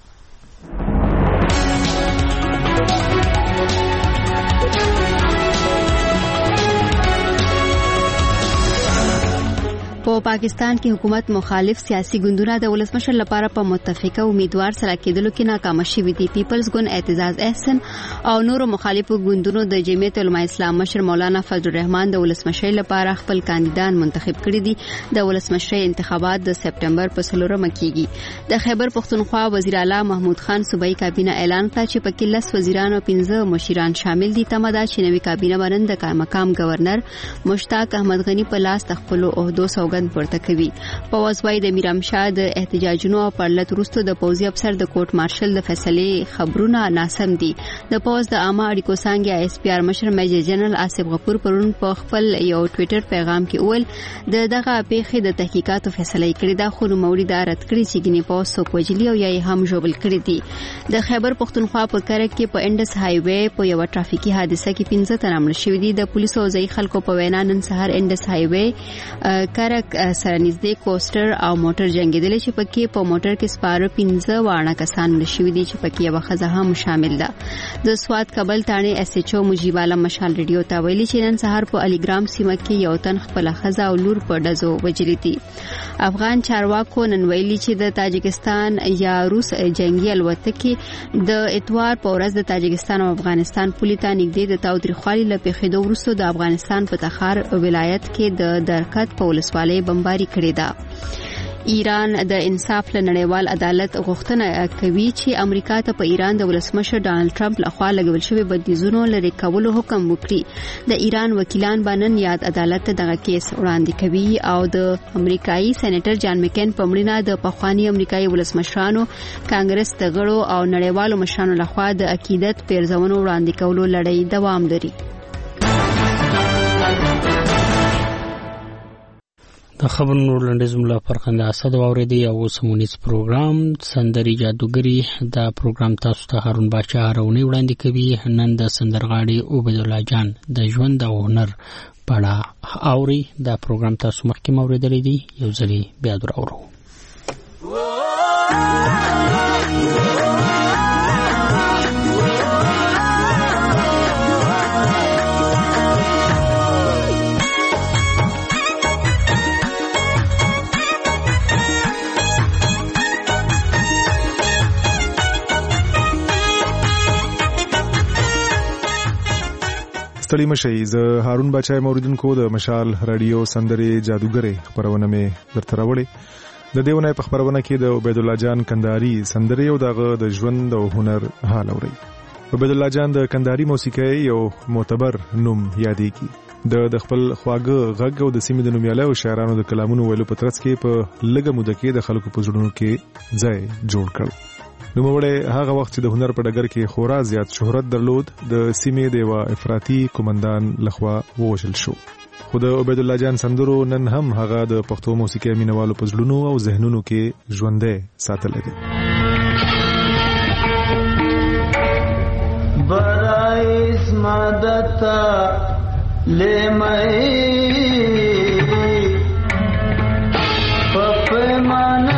په پاکستان کې حکومت مخالف سیاسي ګوندونه د ولسمشر لپاره په متفقه امیدوار سره کېدلو کې ناکام شوي دي. پیپلز ګوند اعتزاز احسن او نورو مخالفو ګوندونو د جمعیت علماء اسلام مشر مولانا فضل الرحمن د ولسمشر لپاره خپل کاندیدان منتخب کړي دي. د ولسمشر انتخابات د سپټمبر په 4 کېږي. د خیبر پختونخوا وزیر اعلی محمود خان صوبایي کابینه اعلان کړ چې په کې 10 وزیران او 15 مشیران شامل دي. تمه ده چې نوې کابینه باندې د کارمقام گورنر مشتاق احمد غنی په لاس خپل عہدو سوګند پورته کوي. په واسوای د میرامشاه د احتجاجونو پرلط وروسته د پوځي افسر د کوټ مارشل د فیصلې خبرونه ناسم دي. د پوز د عامه اړیکو څنګه اس پی آر مشر میجر جنرال آصف غفور پرون په خپل یو ټوئیټر پیغام کې وویل دغه پیښې د تحقیقاتو فیصله کړې ده خو نوموړي دا رد کړی چې ګنې پوز څوک وجلي او یا هم ژوبل کړی دي. د خیبر پختونخوا په کرک کې په انډس های وې په یو ټرافیکي حادثه کې 15 تن مړ شوي دي. د پولیسو او ځای خلکو په وینا نن سهار انډس های وې کرک سره نږدې کوسټر او موټر جنگیدل چې پکې په موټر کې سپاره 15 واړه کسان مړ شوي دي چې پکې یو ښځه هم شامل ده. د سواد کابل تانه اس ایچ او مجیب عالم مشال ریډیو ته ویلي چې نن سهار په علی ګرام سیمه کې یو تن خپل ښځه او لور په ډزو وجلي دي. افغان چارواکو نن ویلي چې د تاجکستان یا روس جنگي الوتکې د اتوار په ورځ د تاجکستان او افغانستان پولې ته نږدې د تاوتریخوالي له پیښېدو وروسته د افغانستان په تخار ولایت کې د درکت په ولسوالۍ بمباري کړې ده. ایران د انصاف له نړیوال عدالت غوښتنه کوي چې امریکا ته په ایران د ولسمشر ډانلډ ټرمپ لخوا لګول شوی بندیزونو لري کولو حکم وکړي. د ایران وکیلان باندې یاد عدالت ته دغه کیس وړاندې کوي او د امریکایي سېنیټر جان مکین په مړینه د پخوانی امریکایي ولسمشرانو کانګرس د غړو او نړیوالو مشرانو لخوا د عقیدت پیرزونو وړاندې کولو لړۍ دوام لري. د خبرونو لنډیز ملا فرخنده اسد واوریدي او سمونیز پروګرام سندري جادوګری دا پروګرام تاسو ته هارون باچا راونی وړاندې کوي. نن د سندرغاړي عبید الله جان د ژوند او هنر پړه اوري. دا پروګرام تاسو مخکې اوریدلی دی یو ځلی بیا درو. ستړي مشئ. زه هارون بچای موریدونکو د مشال رادیو سندري جادوګری خبرونه مې درته راوړې. د دیونه په خبرونه کې د عبید الله جان کندهاري سندري او دغه د ژوند او هنر حال اوري. عبید الله جان د کندهاري موسیقۍ یو معتبر نوم یادېږي. د خپل خواږه غږ او د سیمې د نومیاله او شاعرانو د کلامونو ویلو په ترڅ کې په لږه موده کې د خلکو په زړونو کې ځای جوړ کړ. نوموړی هغه وخت چې د هنر په ډګر کې خورا زیات شهرت درلود د سیمې د یو افراطي قومندان لخوا ووژل شو. خو د عبید الله جان سندرو نن هم هغه د پښتو موسیقۍ مینوالو په زړونو او ذهنونو کې ژوندۍ ساتلی دی. برایس مدتا لمئی پپمانا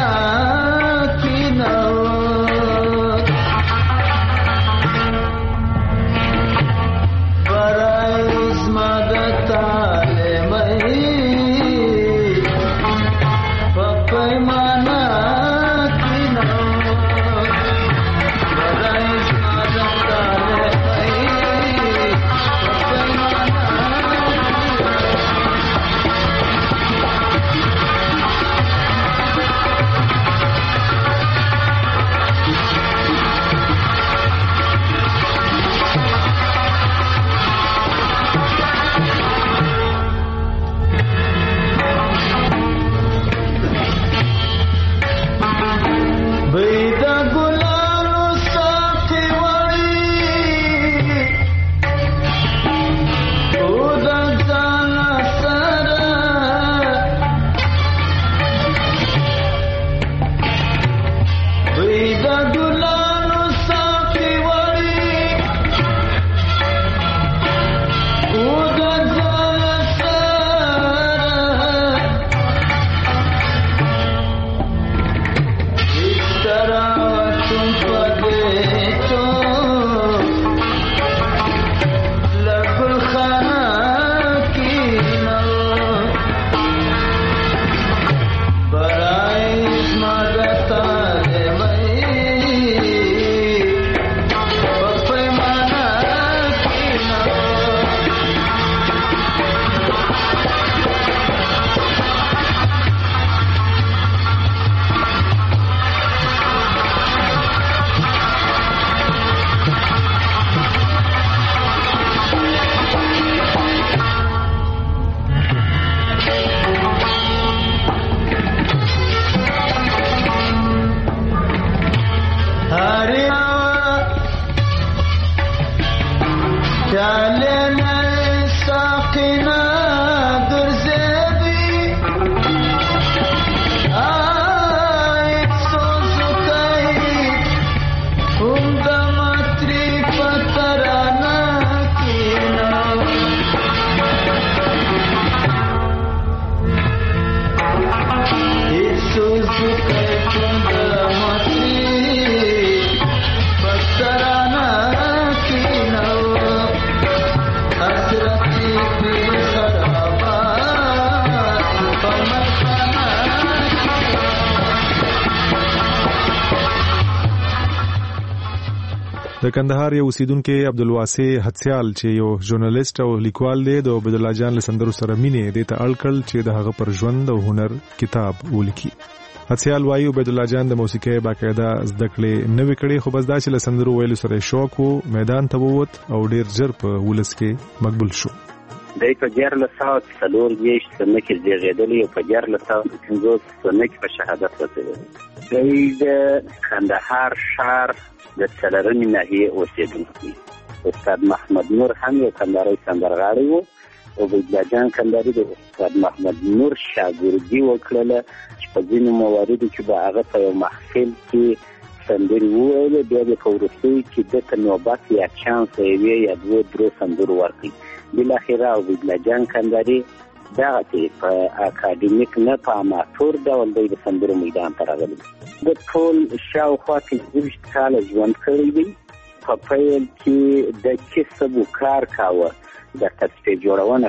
د کندهار یو اوسیدونکو عبدالواسع حدسیال چې یو ژورنالیست او لیکوال دی د عبد الله جان له سندرو سره مینه د ته اړکل چې د هغه پر ژوند او هنر کتاب ولیکي. حدسیال وایي عبد الله جان د موسیقۍ باقاعده زده کړې نه وکړي، خو بس دا چې له سندرو ویلو سره شوق وو، میدان ته ووت او ډیر ژر په ولس کې مقبول شو. دای په 1424 سنه کې زیږیدلی او په 1450 سنه کې په شهادت ورسېدلی. دای د کندهار ښار د څلورمې ناحیې اوسېدونکی. استاد محمد نور هم یو کندهاري سندرغاړی و. عبد الله جان کندهاري د استاد محمد نور شاګردي وکړله چې په ځینو مواردو کې به هغه په یو محفل کې سندرې وویلې، بیا به په وروستیو کې ده ته نوبت یا چانس یوې یا دوو درو سندرو ورکړي. بالاخره عبد الله جان کندهاري دغسې په اکاډمیک نه په اماتور ډول دی د سندرو میدان ته راغلی. د ټول شاوخوا 25 کاله ژوند کړی دی. په پیل کې د کسب و کار کاوه، د تصفیې جوړونه.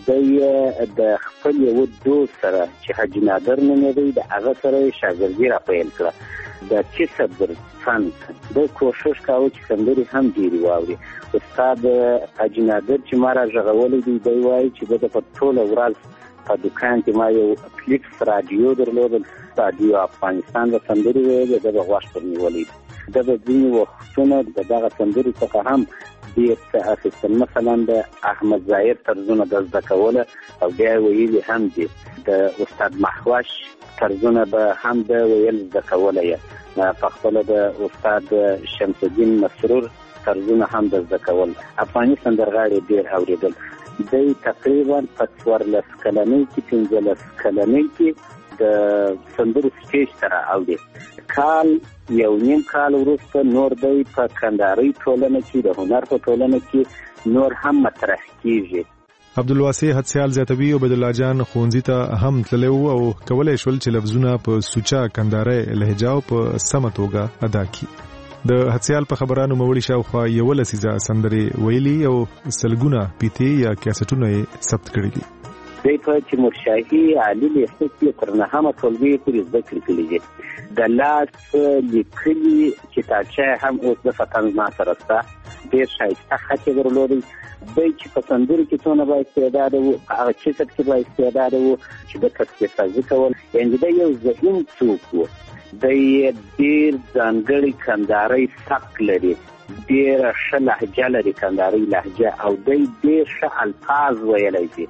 د خپل یو دوست سره چې حاجي نادر نومېدی، د هغه سره یې شاګردي را پیل کړه. د کسب څنګ د کوشش کاوه چې سندرې هم ډېرې واوري. استاد حاجي نادر چې ما را غږولی دی، دی وایي چې د په ټوله ورځ په دوکان کې ما یو فلیپس راډیو درلودل، راډیو افغانستان د سندرې ویلې، ده به غوږ پر نیولی. ده به ځینې وختونه د دغه سندرې څخه هم ډېر څه اخیستل. مثلا د احمد ظاهر طرزونه د زده کوله او بیا یې ویلي هم دي. د استاد محوش طرزونه به هم د ویل زده کوله یې. په خپله د استاد شمس الدین مسرور طرزونه هم د زده کول. افغاني سندرغاړي ډېر اورېدل. دی تقریبا په 14 کلنۍ کې 15 کلنۍ کې د سندرو سټیج سره اوري. کال یو نیم کال وروسته نور دی په کندهاري ټولنه کې، د هنر په ټولنه کې نور هم مطرح کیږي. عبدالواسع حدسیال زیاتوي عبد الله جان ښوونځي ته هم تللی و او کولی شول چې لفظونه په سوچه کندهارۍ لهجه او په سمه توګه ادا کړي. د حدسیال په خبرانو موړي شاوخوا 11 لسیزه سندرې ویلي او سلګونه پیتې یا کیسټونه یې ثبت کړي دي. دی په تیمورشاهي عالي لیسه کې تر 9مه ټولګي پورې زده کړې کړي دي. د لاس لیکلي کتابچه هم اوس د فتن ما سره شته. ډېر ښایسته خط یې درلودی. دی چې په سندرو کې څونه با استعداده و، په هغه کیسټ کې با استعداده و چې د تصفیې سازي کول. یعنې دی یو ذهین څوک و. دی ډېر ځانګړی کندهارۍ سبک لري، ډېره ښه لهجه لري، کندهارۍ لهجه، او دی ډېر ښه الفاظ ویلی شي.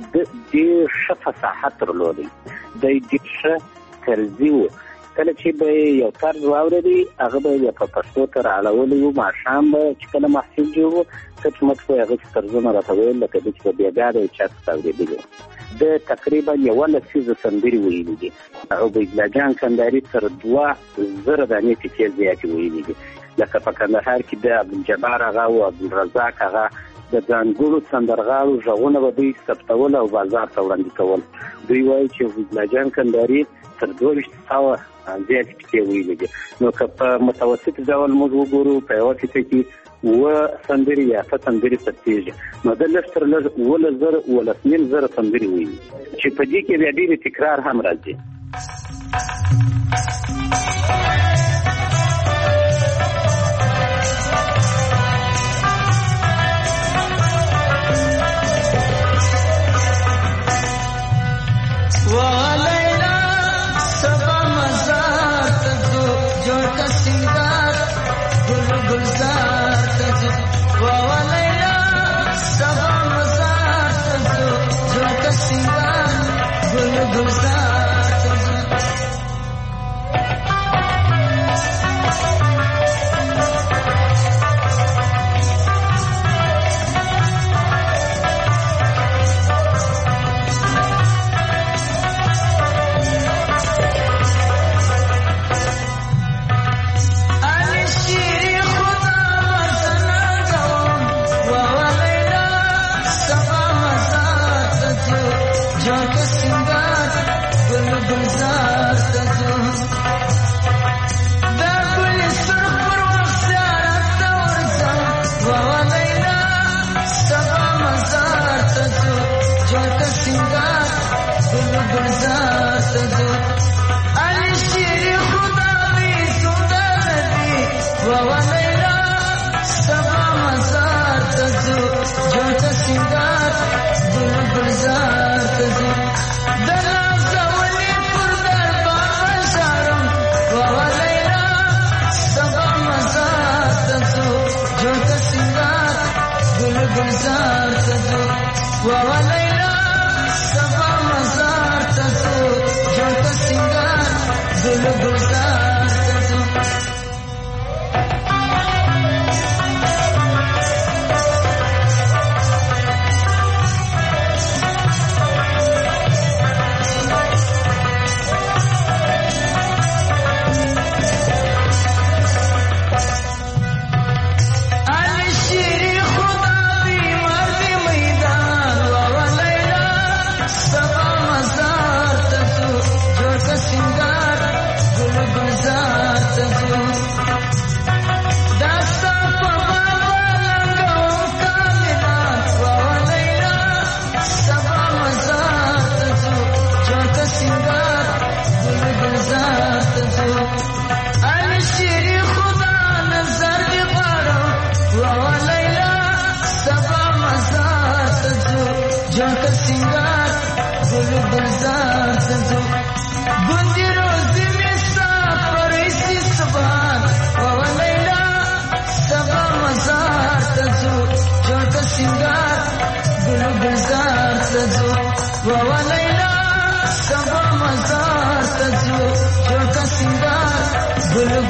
ډېر ښه فصاحت درلودی. دی ډېر ښه طرزي و. کله چې به یو طرز واورېدی هغه به یې په پښتو ته رااړولی و. ماښام به چې کله محفل جوړ و کټ مټ به یې هغه طرزونه راته ویل لکه ده چې په بېګا د یو چا څخه اورېدلي و. د تقریبا 11 لسیزه سندرې ویلي دي. عبد الله جان کندهاري تر 2000 دانې پیتې زیاتې ویلي دي. لکه په کندهار کې د عبدالجبار هغه او عبدالرزاق هغه د ځانګړو سندرغاړو غږونه به دوی ثبتول او بازار ته وړاندې کول. دوی وایي چې عبد الله جان کندهاري تر 2200 زیاتې پیتې ویلي دي. نو که په متوسط ډول موږ وګورو په یوه پیته کې و سندرې یا څه سندرې ثبتېږي، نو د لږ تر لږ 11,000 سندرې ویلي چې په دې کې بیا ډېرې تکرار هم راځي.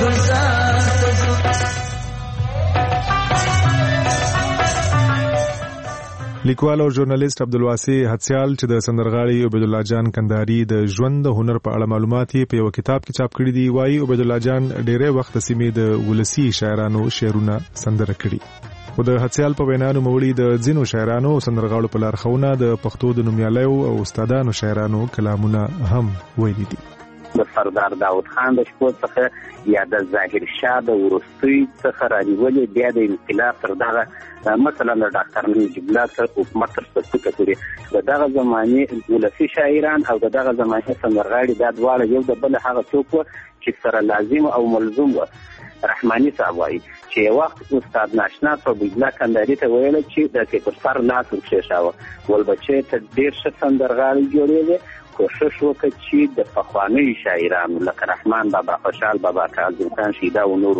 گزار لیکوال او ژورنالیست عبدالواسع حدسیال چې د سندرغاړي عبید الله جان کندهاري د ژوند د هنر په اړه معلومات په یو کتاب کې چاپ کړي دي. وايي عبید الله جان ډېرې وخت سیمې د ولسی شاعرانو شعرونه سندره کړي. او د حدسیال په وینا نوموړي د ځینو شاعرانو او سندرغاړو په لارښوونه د پښتو د نومیالیو او استادانو شاعرانو کلامونه هم ویلي دي. د سردار داود خان د شپو څخه یا د ظاهر شاه د وروستي څخه رانیولې بیا د انقلاب تر دغه مثلا د ډاکټر نجیب الله تر حکومت تر څخه پورې دغه زماني ولسی شاعران او دغه زماني سندرغاړي دا دواړه یو د بل هغه څوک چې سره لازم او ملزم و. رحماني صاحب وایي چې وخت استاد ناشنا په بجلا کندهاري ته ویل چې د پر سر لاس ورکشاوه ول بچي ته ډیر ښه سندرغاړي جوړېږي. کوشش وکړ چې د پخواني شاعرانو لکه رحمان بابا، خوشحال بابا، کاظم خان شیدا او نور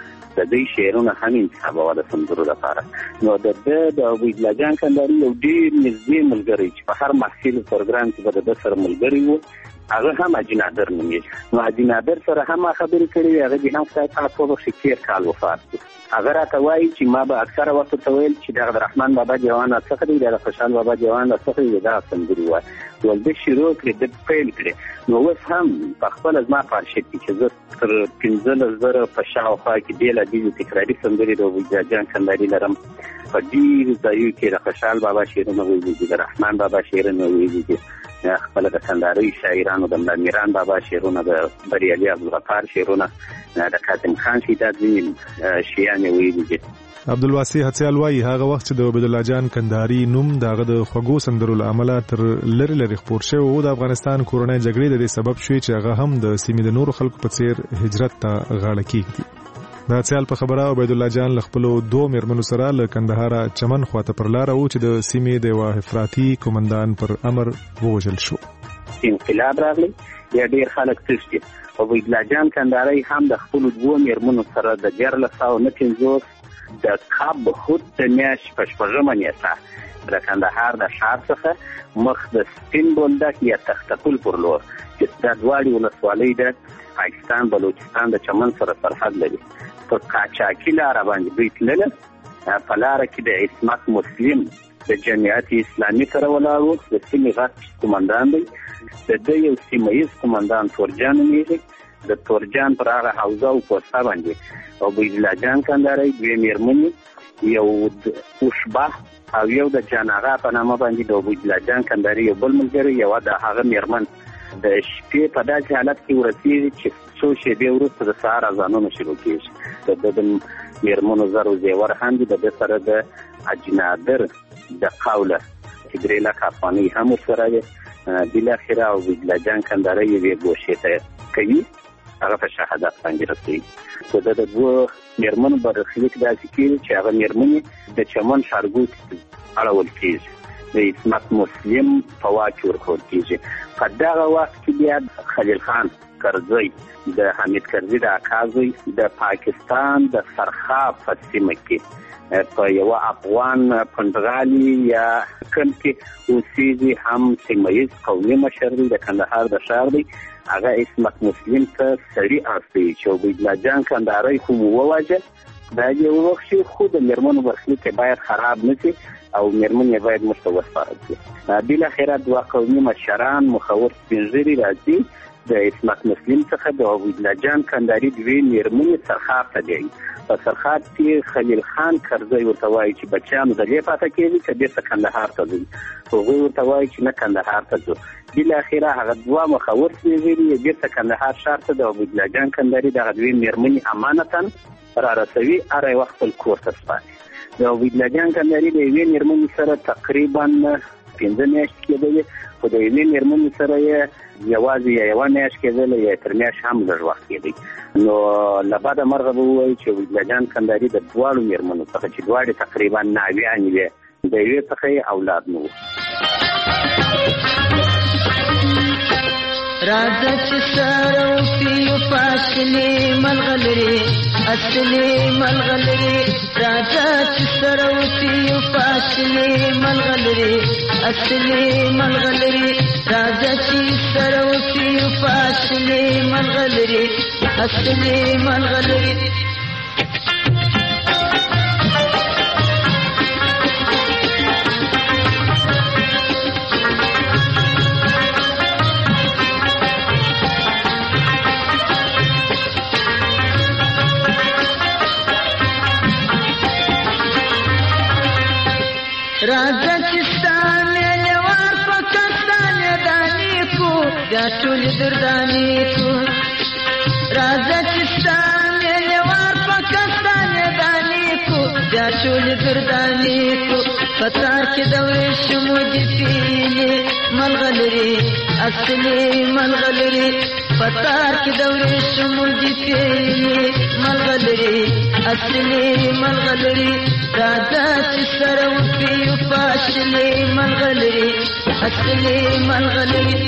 د دې شعرونه هم انتخابوه د سندرو لپاره. نو د عبید الله جان کندهاري یو ډېر نږدې ملګری چې په هر محفل پروګرام کې به د سره ملګری و، هغه هم حاجي نادر نومېږي. نو حاجي نادر سره هم خبرې کړې وې. هغه دې هم خدای پاک وبخښي تېر کال وفات شو. هغه راته وایي چې ما به اکثره وخت ته ویل چې دغه د رحمان بابا جوانه څخه دی، د خوشحال بابا جوانه څخه دی، دا سندري وایي. ول د شروع کړې د پیل کړې. نو اوس هم په خپل زما پارشت چې زه تر 15,000 په شاوخوا کې بېلابېلې تکراري سندرې د عبید الله جان کندهاري لرم. په ډېرو ځایو کې د خوشحال بابا شعرونه ویلي دي، د رحمان بابا شعرونه ویلي دي، خپل د کندهاري شاعرانو د میران بابا شعرونه، د بریالي عبدالغفار شعرونه، د کاظم خان شیدا ځینې شیان ویلي دي. عبدالواسع حدسیال وايي هغه وخت چې د عبید الله جان کندهاري نوم دغه د خوږو سندرو له امله تر لري خپور شوی او د افغانستان کورنۍ جګړې د دې سبب شوی چې هغه هم د سیمې د نورو خلکو په څیر هجرت ته غاړه کېږدي. د حدسیال په خبره عبید الله جان له خپلو 2 میرمنو سره له کندهاره چمن خواته پر لاره و چې د سیمې د یوه افراطي قومندان پر امر ووژل شو. انقلاب راغلی، بیا ډېر خلک تښتي. عبید الله جان کندهاري هم د خپلو 2 میرمنو سره د 1950 د کاب خود د میاشتې په 8مه نیټه د کندهار د ښار څخه مخ د سپین بولدک یا تختپل پر لور چې دا دواړې ولسوالۍ د پاکستان بلوچستان د چمن سره سرحد لري په قاچاقي لاره باندې دوی تلل. په لاره کې د عصمت مسلم د جمعیت اسلامي سره ولاړ و. د سیمې غټ قومندان دی، د ده یو سیمه ییز قومندان تورجان نومېږي. د تورجان پر هغه حوزه او پوسته باندې عبید الله جان کندهاري 2 میرمنې، یو اوشبه او یو د جان آغا په نامه باندې د عبید الله جان کندهاري یو بل ملګری، یو د هغه میرمن د شپې په داسې حالت کې ورسېږي چې څو شېبې وروسته د سهار اذانونه شروع کېږي. د میرمنو زر و زیور هم دي. د ده سره د حاجي نادر د قوله چې 3 لکه افغانۍ هم ورسره دی. بالاخره عبید الله جان کندهاري یوې ګوشې ته کوي، هغه په شهادت باندې رسېږي. خو د 2 میرمنو برخلیک داسې کېږي چې هغه میرمنې د چمن ښارګوټي اړول کېږي، د عصمت مسلم په واک ورکول کېږي. په دغه وخت کې بیا خلیل خان کرزی د حمید کرزي د اکا زوی د پاکستان د فرخا په سیمه کې په یو افغان پندغالي یا کم کې اوسېږي، هم سیمه ییز قومي مشر دی، د کندهار د ښار دی. هغه عصمت مسلم ته سړي استوي چې عبید الله جان کندهاري خو وواژه. دا یو وخت خو د میرمنو برخلیک باید خراب نه شي او میرمنې باید موږ ته وسپارل شي. بالاخره 2 قومي مشران مخور سپین ږیري راځي د عصمت مسلم څخه د عبید الله جان کندهاري 2 میرمنې سرخاب ته دی. په سرخاب کې خلیل خان کرزی ورته وایي چې بچیانو دلې پاته کېږي که بېرته کندهار ته ځي. هغوی ورته وایي چې نه کندهار ته ځو. بالاخره هغه 2 مخور سپین ږیري بېرته کندهار ښار ته د عبید الله جان کندهاري دغه 2 میرمنې امانتاً را رسوي، هر یو خپل کور ته سپاري. د عبید الله جان کندهاري د 1 میرمنې سره تقریبا 15 میاشتې کېدلې، خو د 1 میرمنې سره یې یوازې یا 1 میاشت کېدله یا تر میاشت هم لږ وخت کېدی. نو له بده مرغه به ووایي چې عبید الله جان کندهاري د 2 میرمنو څخه چې 2 تقریبا ناویانې وې، د یوې څخه یې اولاد نه و. راځه چې سره وپیو فاصلې ملغلرې اصلې ملغلرې، راځه چې سره وپیو فاصلې ملغلرې اصلې ملغلرې، راځه چې سره وپیو فاصلې ملغلرې اصلي ملغلري راځه چې ستانه لوار پاکستان دانی کو بیا ټول دردانی کو راځه چې ستانه لوار پاکستان دانی کو بیا ټول دردانی کو پتا کې دورې شمو دي پیلې ملغلري اصلي ملغلري پتا کې دورې شمو دي پیلې ملغلري اصلي ملغلري راځه چې سره وپیو فاصلې ملغلري اصلي ملغلري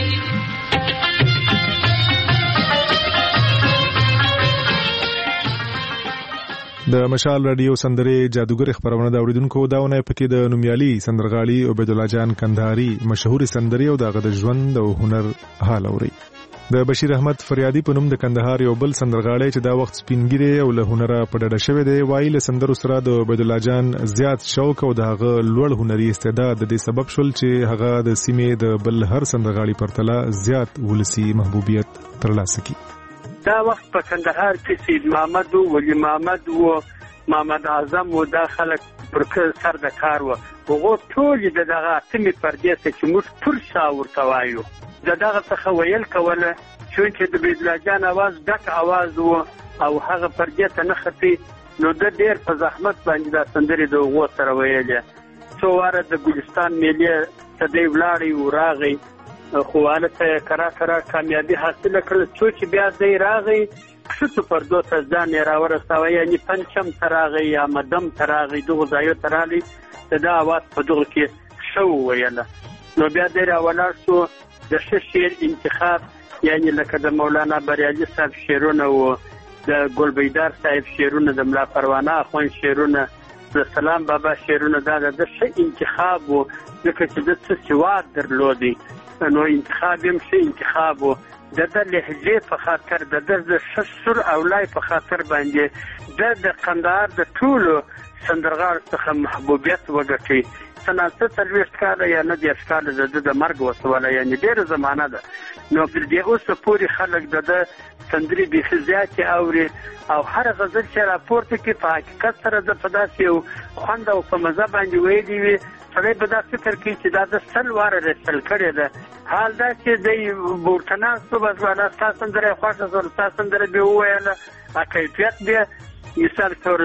د مشال رادیو سندرې جادوګر خبرونه دا اوریدونکو داونه پکې د نومیالي سندرغاړي عبید الله جان کندهاري مشهور سندري او دغه د ژوند او هنر حال اوري د بشیر احمد فریادي په نوم د کندهار یو بل سندرغاړی چې دا وخت سپینګری او له هنره په ډډه شوی دی وایي له سندرو سره د عبید الله جان زیات شوق او دغه لوړ هنري استعداد د دې سبب شول چې هغه د سیمې د بل هر سندرغاړي پرتله زیات ولسی محبوبیت ترلاسه کړي دا وخت په کندهار کې سید محمد او ولی محمد او محمد اعظم او دا خلک پر سر د کار و هغه ټول دغه اتمې پردې ته چې موږ پر شاور توایو دغه څخه ویل کوله چې د بیدلا جان आवाज ډک आवाज و او هغه پردې ته نه خطي نو د ډېر په زحمت باندې دا سندري د غو سره ویلې څو واره د ګلستان میلې تدې ولاړی او راغی خو حالت کرا کامیابی حاصل کړل چې بیا دې راغی څه پر دوه ځان راورساوي یعنی پنځم تراغي یا مدم تراغي دغه ځای ترالی دا आवाज په دغه کې شو ویله نو بیا دې راولار شو د شعر انتخاب یعنی لکه د مولانا بریالي صاحب شعرونه او د ګلبیدار صاحب شعرونه د ملا پروانه اخوان شعرونه د سلام بابا شعرونه دا د ښه انتخاب وو ځکه چې د څه سواد درلودي نو انتخاب هم ښه انتخاب وو د لهجې په خاطر د شسر او لای په خاطر باندې د قندهار د ټولو سندرغاړو څخه محبوبیت وګټي سناسه تلويشت کاله یا نه دې ښکاله د مرګ وسوله یعنی ډېر زمانہ ده نو پر دې اوس پوری خلک د سندري به خزيات اوري او هر غزل چې راپورته کې په حقیقت سره د پداسي او خوند او په مزه باندې ویلي وي سره په داسې فکر کې چې دا د سلوار رسل کړي ده حال دا چې د بورتنا صبح ولا تاسو سندره خوښه زور تاسو سندره به وایله اکیفیت به مثال تر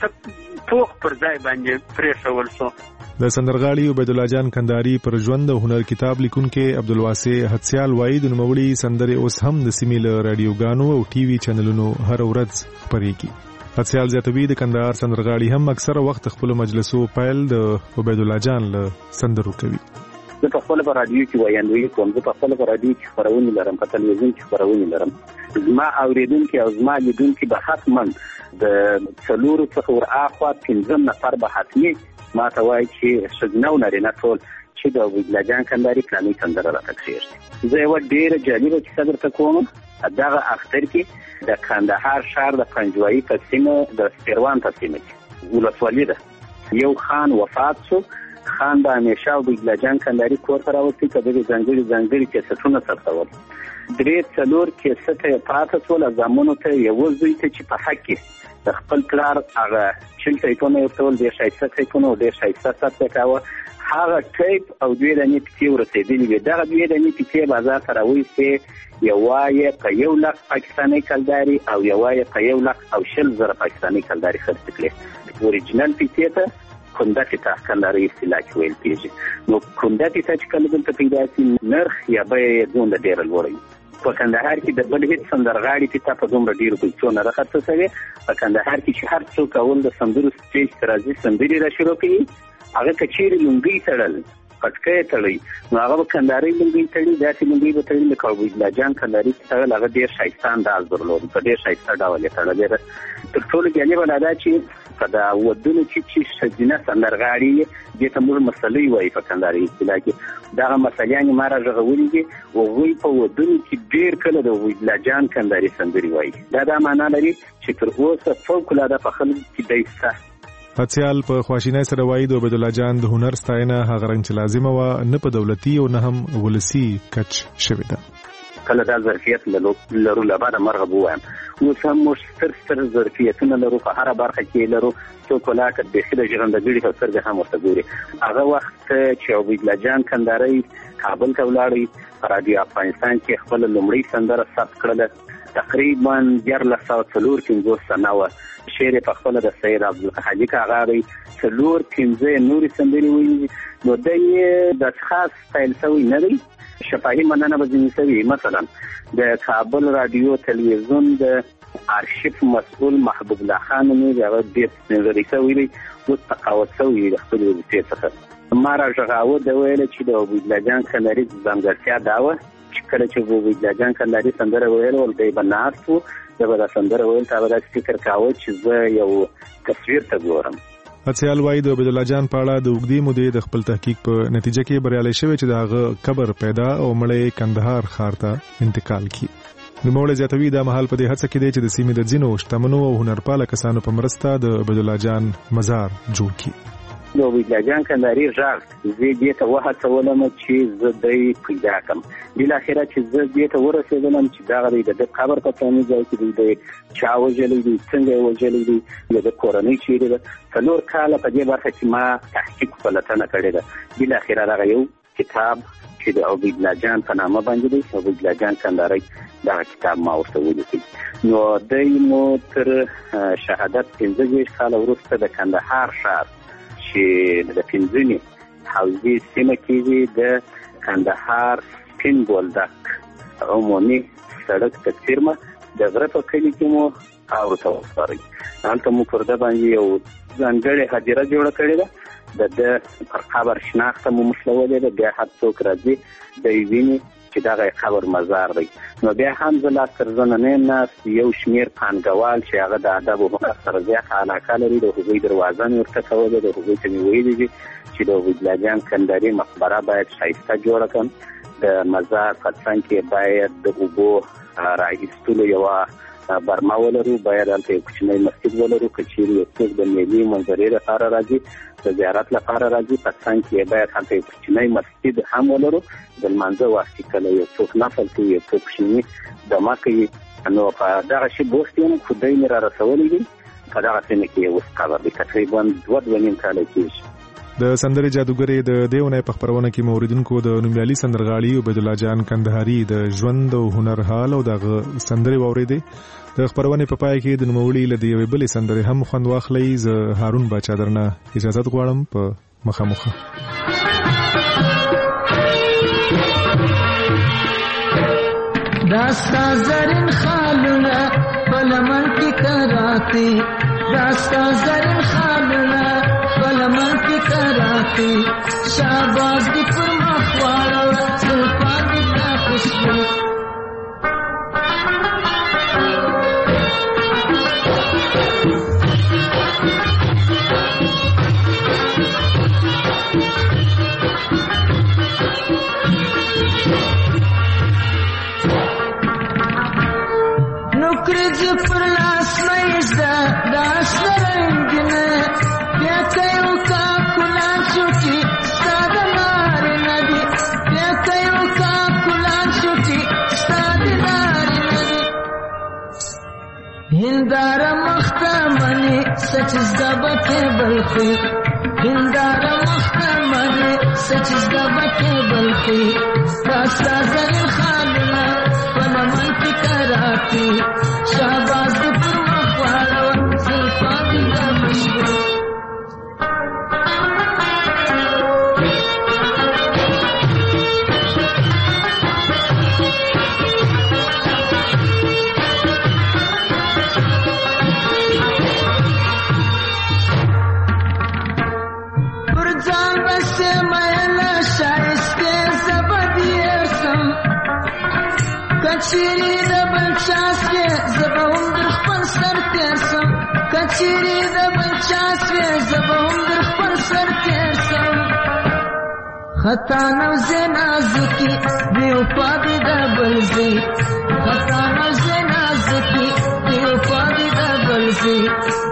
پوخ پر ځای باندې پریښول شو د سندرغاړي عبید الله جان کندهاري پر ژوند او هنر کتاب لیکونکي عبدالواسع حدسیال وایي د نوموړي سندرې اوس هم د سیمې له رادیوګانو او ټي وي چینلونو هر ورځ خپرېږي حدسیال زیاتوي د کندهار سندرغاړي هم اکثره وخت خپل مجلسو پیل د عبید الله جان له سندرو کوي زه په خپل رادیو کې وایاندوی کوم زه په خپل رادیو کې خبرونه لرم په تلویزیون کې خبرونه لرم زما اوریدونکو او زما لیدونکو به حتما د څلورو څخه ور اخوا 15 نفر به حتمي ما ته وایي چې شګنو نارینه ټول چې د عبید الله جان کندهاري کلامي سندره راکړي زه یو ډېر جالبه کیسه درته کوم دغه اختر کې د کندهار شهر د پنجوایي په سیمه د سپیروان په سیمه کې ولسوالي ده یو خان وفات شو خان به همیشه عبید الله جان کندهاري کور ته راوستي که دغه ځانګړي کیسټونه ثبتول 3-4 کیسټ یې پاتې شول زمونو ته یو ځای ته چې په حق کې د خپل پلار هغه چې ټیپونه ورتول د شایسته ټیپونه او د شایسته سره کاوه هغه ټیپ او دوی د نیټ کې ورسېدلی وي دا دوی د نیټ کې بازار سره وایي یوایې په 1,00,000 پاکستاني کلداري او یوایې په 1,00,000 پاکستاني کلداري خرڅ کړي اوریجنل پیټه کنده ته کندهاري اصطلاح ویل کېږي نو کنده ته چې کله دلته پیدا شي نرخ یا به زون د ډیر لوړی په کندهار کې د بل هیڅ سندرغاړي ته په دومره ډیر پیسو نه راخته شوی په کندهار کې چې هر څوک اول د سندرو سټیج ترازی سندري را شروع کړي هغه کچېری لونګي تړل پټکې تړي نو هغه کنداري لنګي تړي داسې لنګي به تړي لکه عبیدالله جان کنداري چې هغه ډېر ښایسته انداز درلود په ډېر ښایسته ډول یې تړلی تر ټولو جالبه دا ده چې په دا ودونو چې ښځینه سندرغاړي دې ته موږ مسلې وایي په کنداري اصطلاح کې دغه مسلې ما راغولې دي او هغوی په ودونو کې ډېر کله د عبیدالله جان کنداري سندرې وایي دا معنا لري چې تر اوسه فوق‌العاده په خلکو کې دی شته پاتیال په خواشینۍ سره وایي د عبیدالله جان د هنر ستاینه هغه رنګ چې لازمه وه نه په دولتي او نه هم ولسي کچ شوې ده کله دا ظرفیت لرو لبعد مرغه بوایم اوس هم موږ ستر ظرفیتونه لرو په هره برخه کې لرو څوک ولاکت بیخي د ژرندګړي په سترګې هم ورته ګوري هغه وخت چې عبیدالله جان کنداري کابل ته ولاړی په رادیو افغانستان کې خپله لومړۍ سندره ثبت کړله تقریبا 1450 سنه وه شعر په خپله د سید عبدالحاجي کاغا دی 4-5 نورې سندرې ویلي نو دی د خاص سټایل سوی نه دی شفاهي مننه به ځینې سوي مثلا د کابل رادیو تلویزیون د آرشیف مسؤل محبوب الله خان مې هغه ډېر سپینږیری سوی دی اوس تقاعد سوی دی د خپلې وظیفې څخه ما راغږاوه ده ویله چې د عبیدالله جان کنداري ځانګړتیا دا وه چې کله چې عبیدالله جان کنداري سندره ویل ول دی به ناست و زه به دا سندره ویل تا به داسې فکر کاوه چې زه یو تصویر ته ګورم هڅیال وایي د عبیدالله جان په اړه د اوږدې مودې د خپل تحقیق په نتیجه کې بریالی شوی چې د هغه قبر پیدا او مړی کندهار ښار ته انتقال کړي نوموړی زیاتوي دا مهال په دې هڅه کې دی چې د سیمې د ځینو شتمنو او هنرپاله کسانو په مرسته د عبیدالله جان مزار جوړ کړي د عبیدالله جان کنداري غږ زه دې ته وهڅولم چې زه دی پیدا کړم بالاخره چې زه دې ته ورسېدلم چې دغه دی د قبر په فلاني ځای کې دی چا وژلی دی څنګه یې وژلی دی د کورنۍ چیرې ده 4 کاله په دې برخه کې ما تحقیق پلټنه کړې ده بالاخره دغه یو کتاب چې د عبیدالله جان په نامه باندې دی عبیدالله جان کنداري دغه کتاب ما ورته ولیکي نو دی مو تر شهادت 15 کاله وروسته د کندهار ښار چې د پنځمې حوزې سیمه کې د کندهار سپین بولدک عمومي سړک په څیرمه د غره په کلي کې مو خاورو ته وسپارئ هلته مو پر ده باندې یو ځانګړې هدیره جوړه کړې ده د پر قبر شناخته مو مشلولې ده بیا هر څوک راځي دی ویني چې دغه قبر مزار دی نو بیا هم زه لاس تر زنه نه یم ناست یو شمېر پانګوال چې هغه د ادب او هنر سره زیاته علاقه لري د هغوی دروازه مې ورته کولې د هغوی ته مې ویلي دي چې د عبیدالله جان کنداري مقبره باید ښایسته جوړه کړم د مزار په څنګ کې باید د اوبو راایستلو یوه برمه ولرو باید هلته یو کوچنی مسجد ولرو که چیرې یو څوک د ملي منظرې لپاره راځي د زیارت لپاره راځي په څنګ کې باید هلته یو کوچنی مسجد هم ولرو د لمانځه وخت کې کله یو څوک نفل کوي یو څوک کوچني دمه کوي نو په دغه شي بوخت یم خو دی مې را رسولی دي په دغه سیمه کې اوس قبر دی تقریبا 2.5 کاله کېږي د سندرې جادوګرې د دې اونۍ په خپرونه کې موریدونکو د نومیالي سندرغاړي عبیدالله جان کندهاري د ژوند او هنر حال او دغه سندرې واورېدې د خپرونې په پای کې د نوموړي له یوې بلې سندرې هم خوند واخلئ زه هارون باچا درنه اجازت غواړم په مخامخه داستا زرین خالونه بلمن کی کراتی داستا زرین خالونه بلمن کی کراتی شاباز دی پر مخوارا سلطان دی تا خوشبو نوکری پر لاس مېزدا داس رنگینه بیا کيو کا کلان شوچی ستاد نار ندی بیا کيو کا کلان شوچی ستاد نار ندی هندار مختمنی سچ زبکه بلخی هندار مختمنی سچ زبکه بلخی داستا زرین خالنا ولمن کی کراتی شہباز دی پر مخوالا زلفا دی دا مشکل پر جان بس میل کچری د بلچاس کې زبون در خپل سر تیر سم کچری د بلچاس کې زبون در خپل سر تیر سم خطا نو زنازکی دیو پادی د بلزی خطا نو زنازکی دیو پادی د بلزی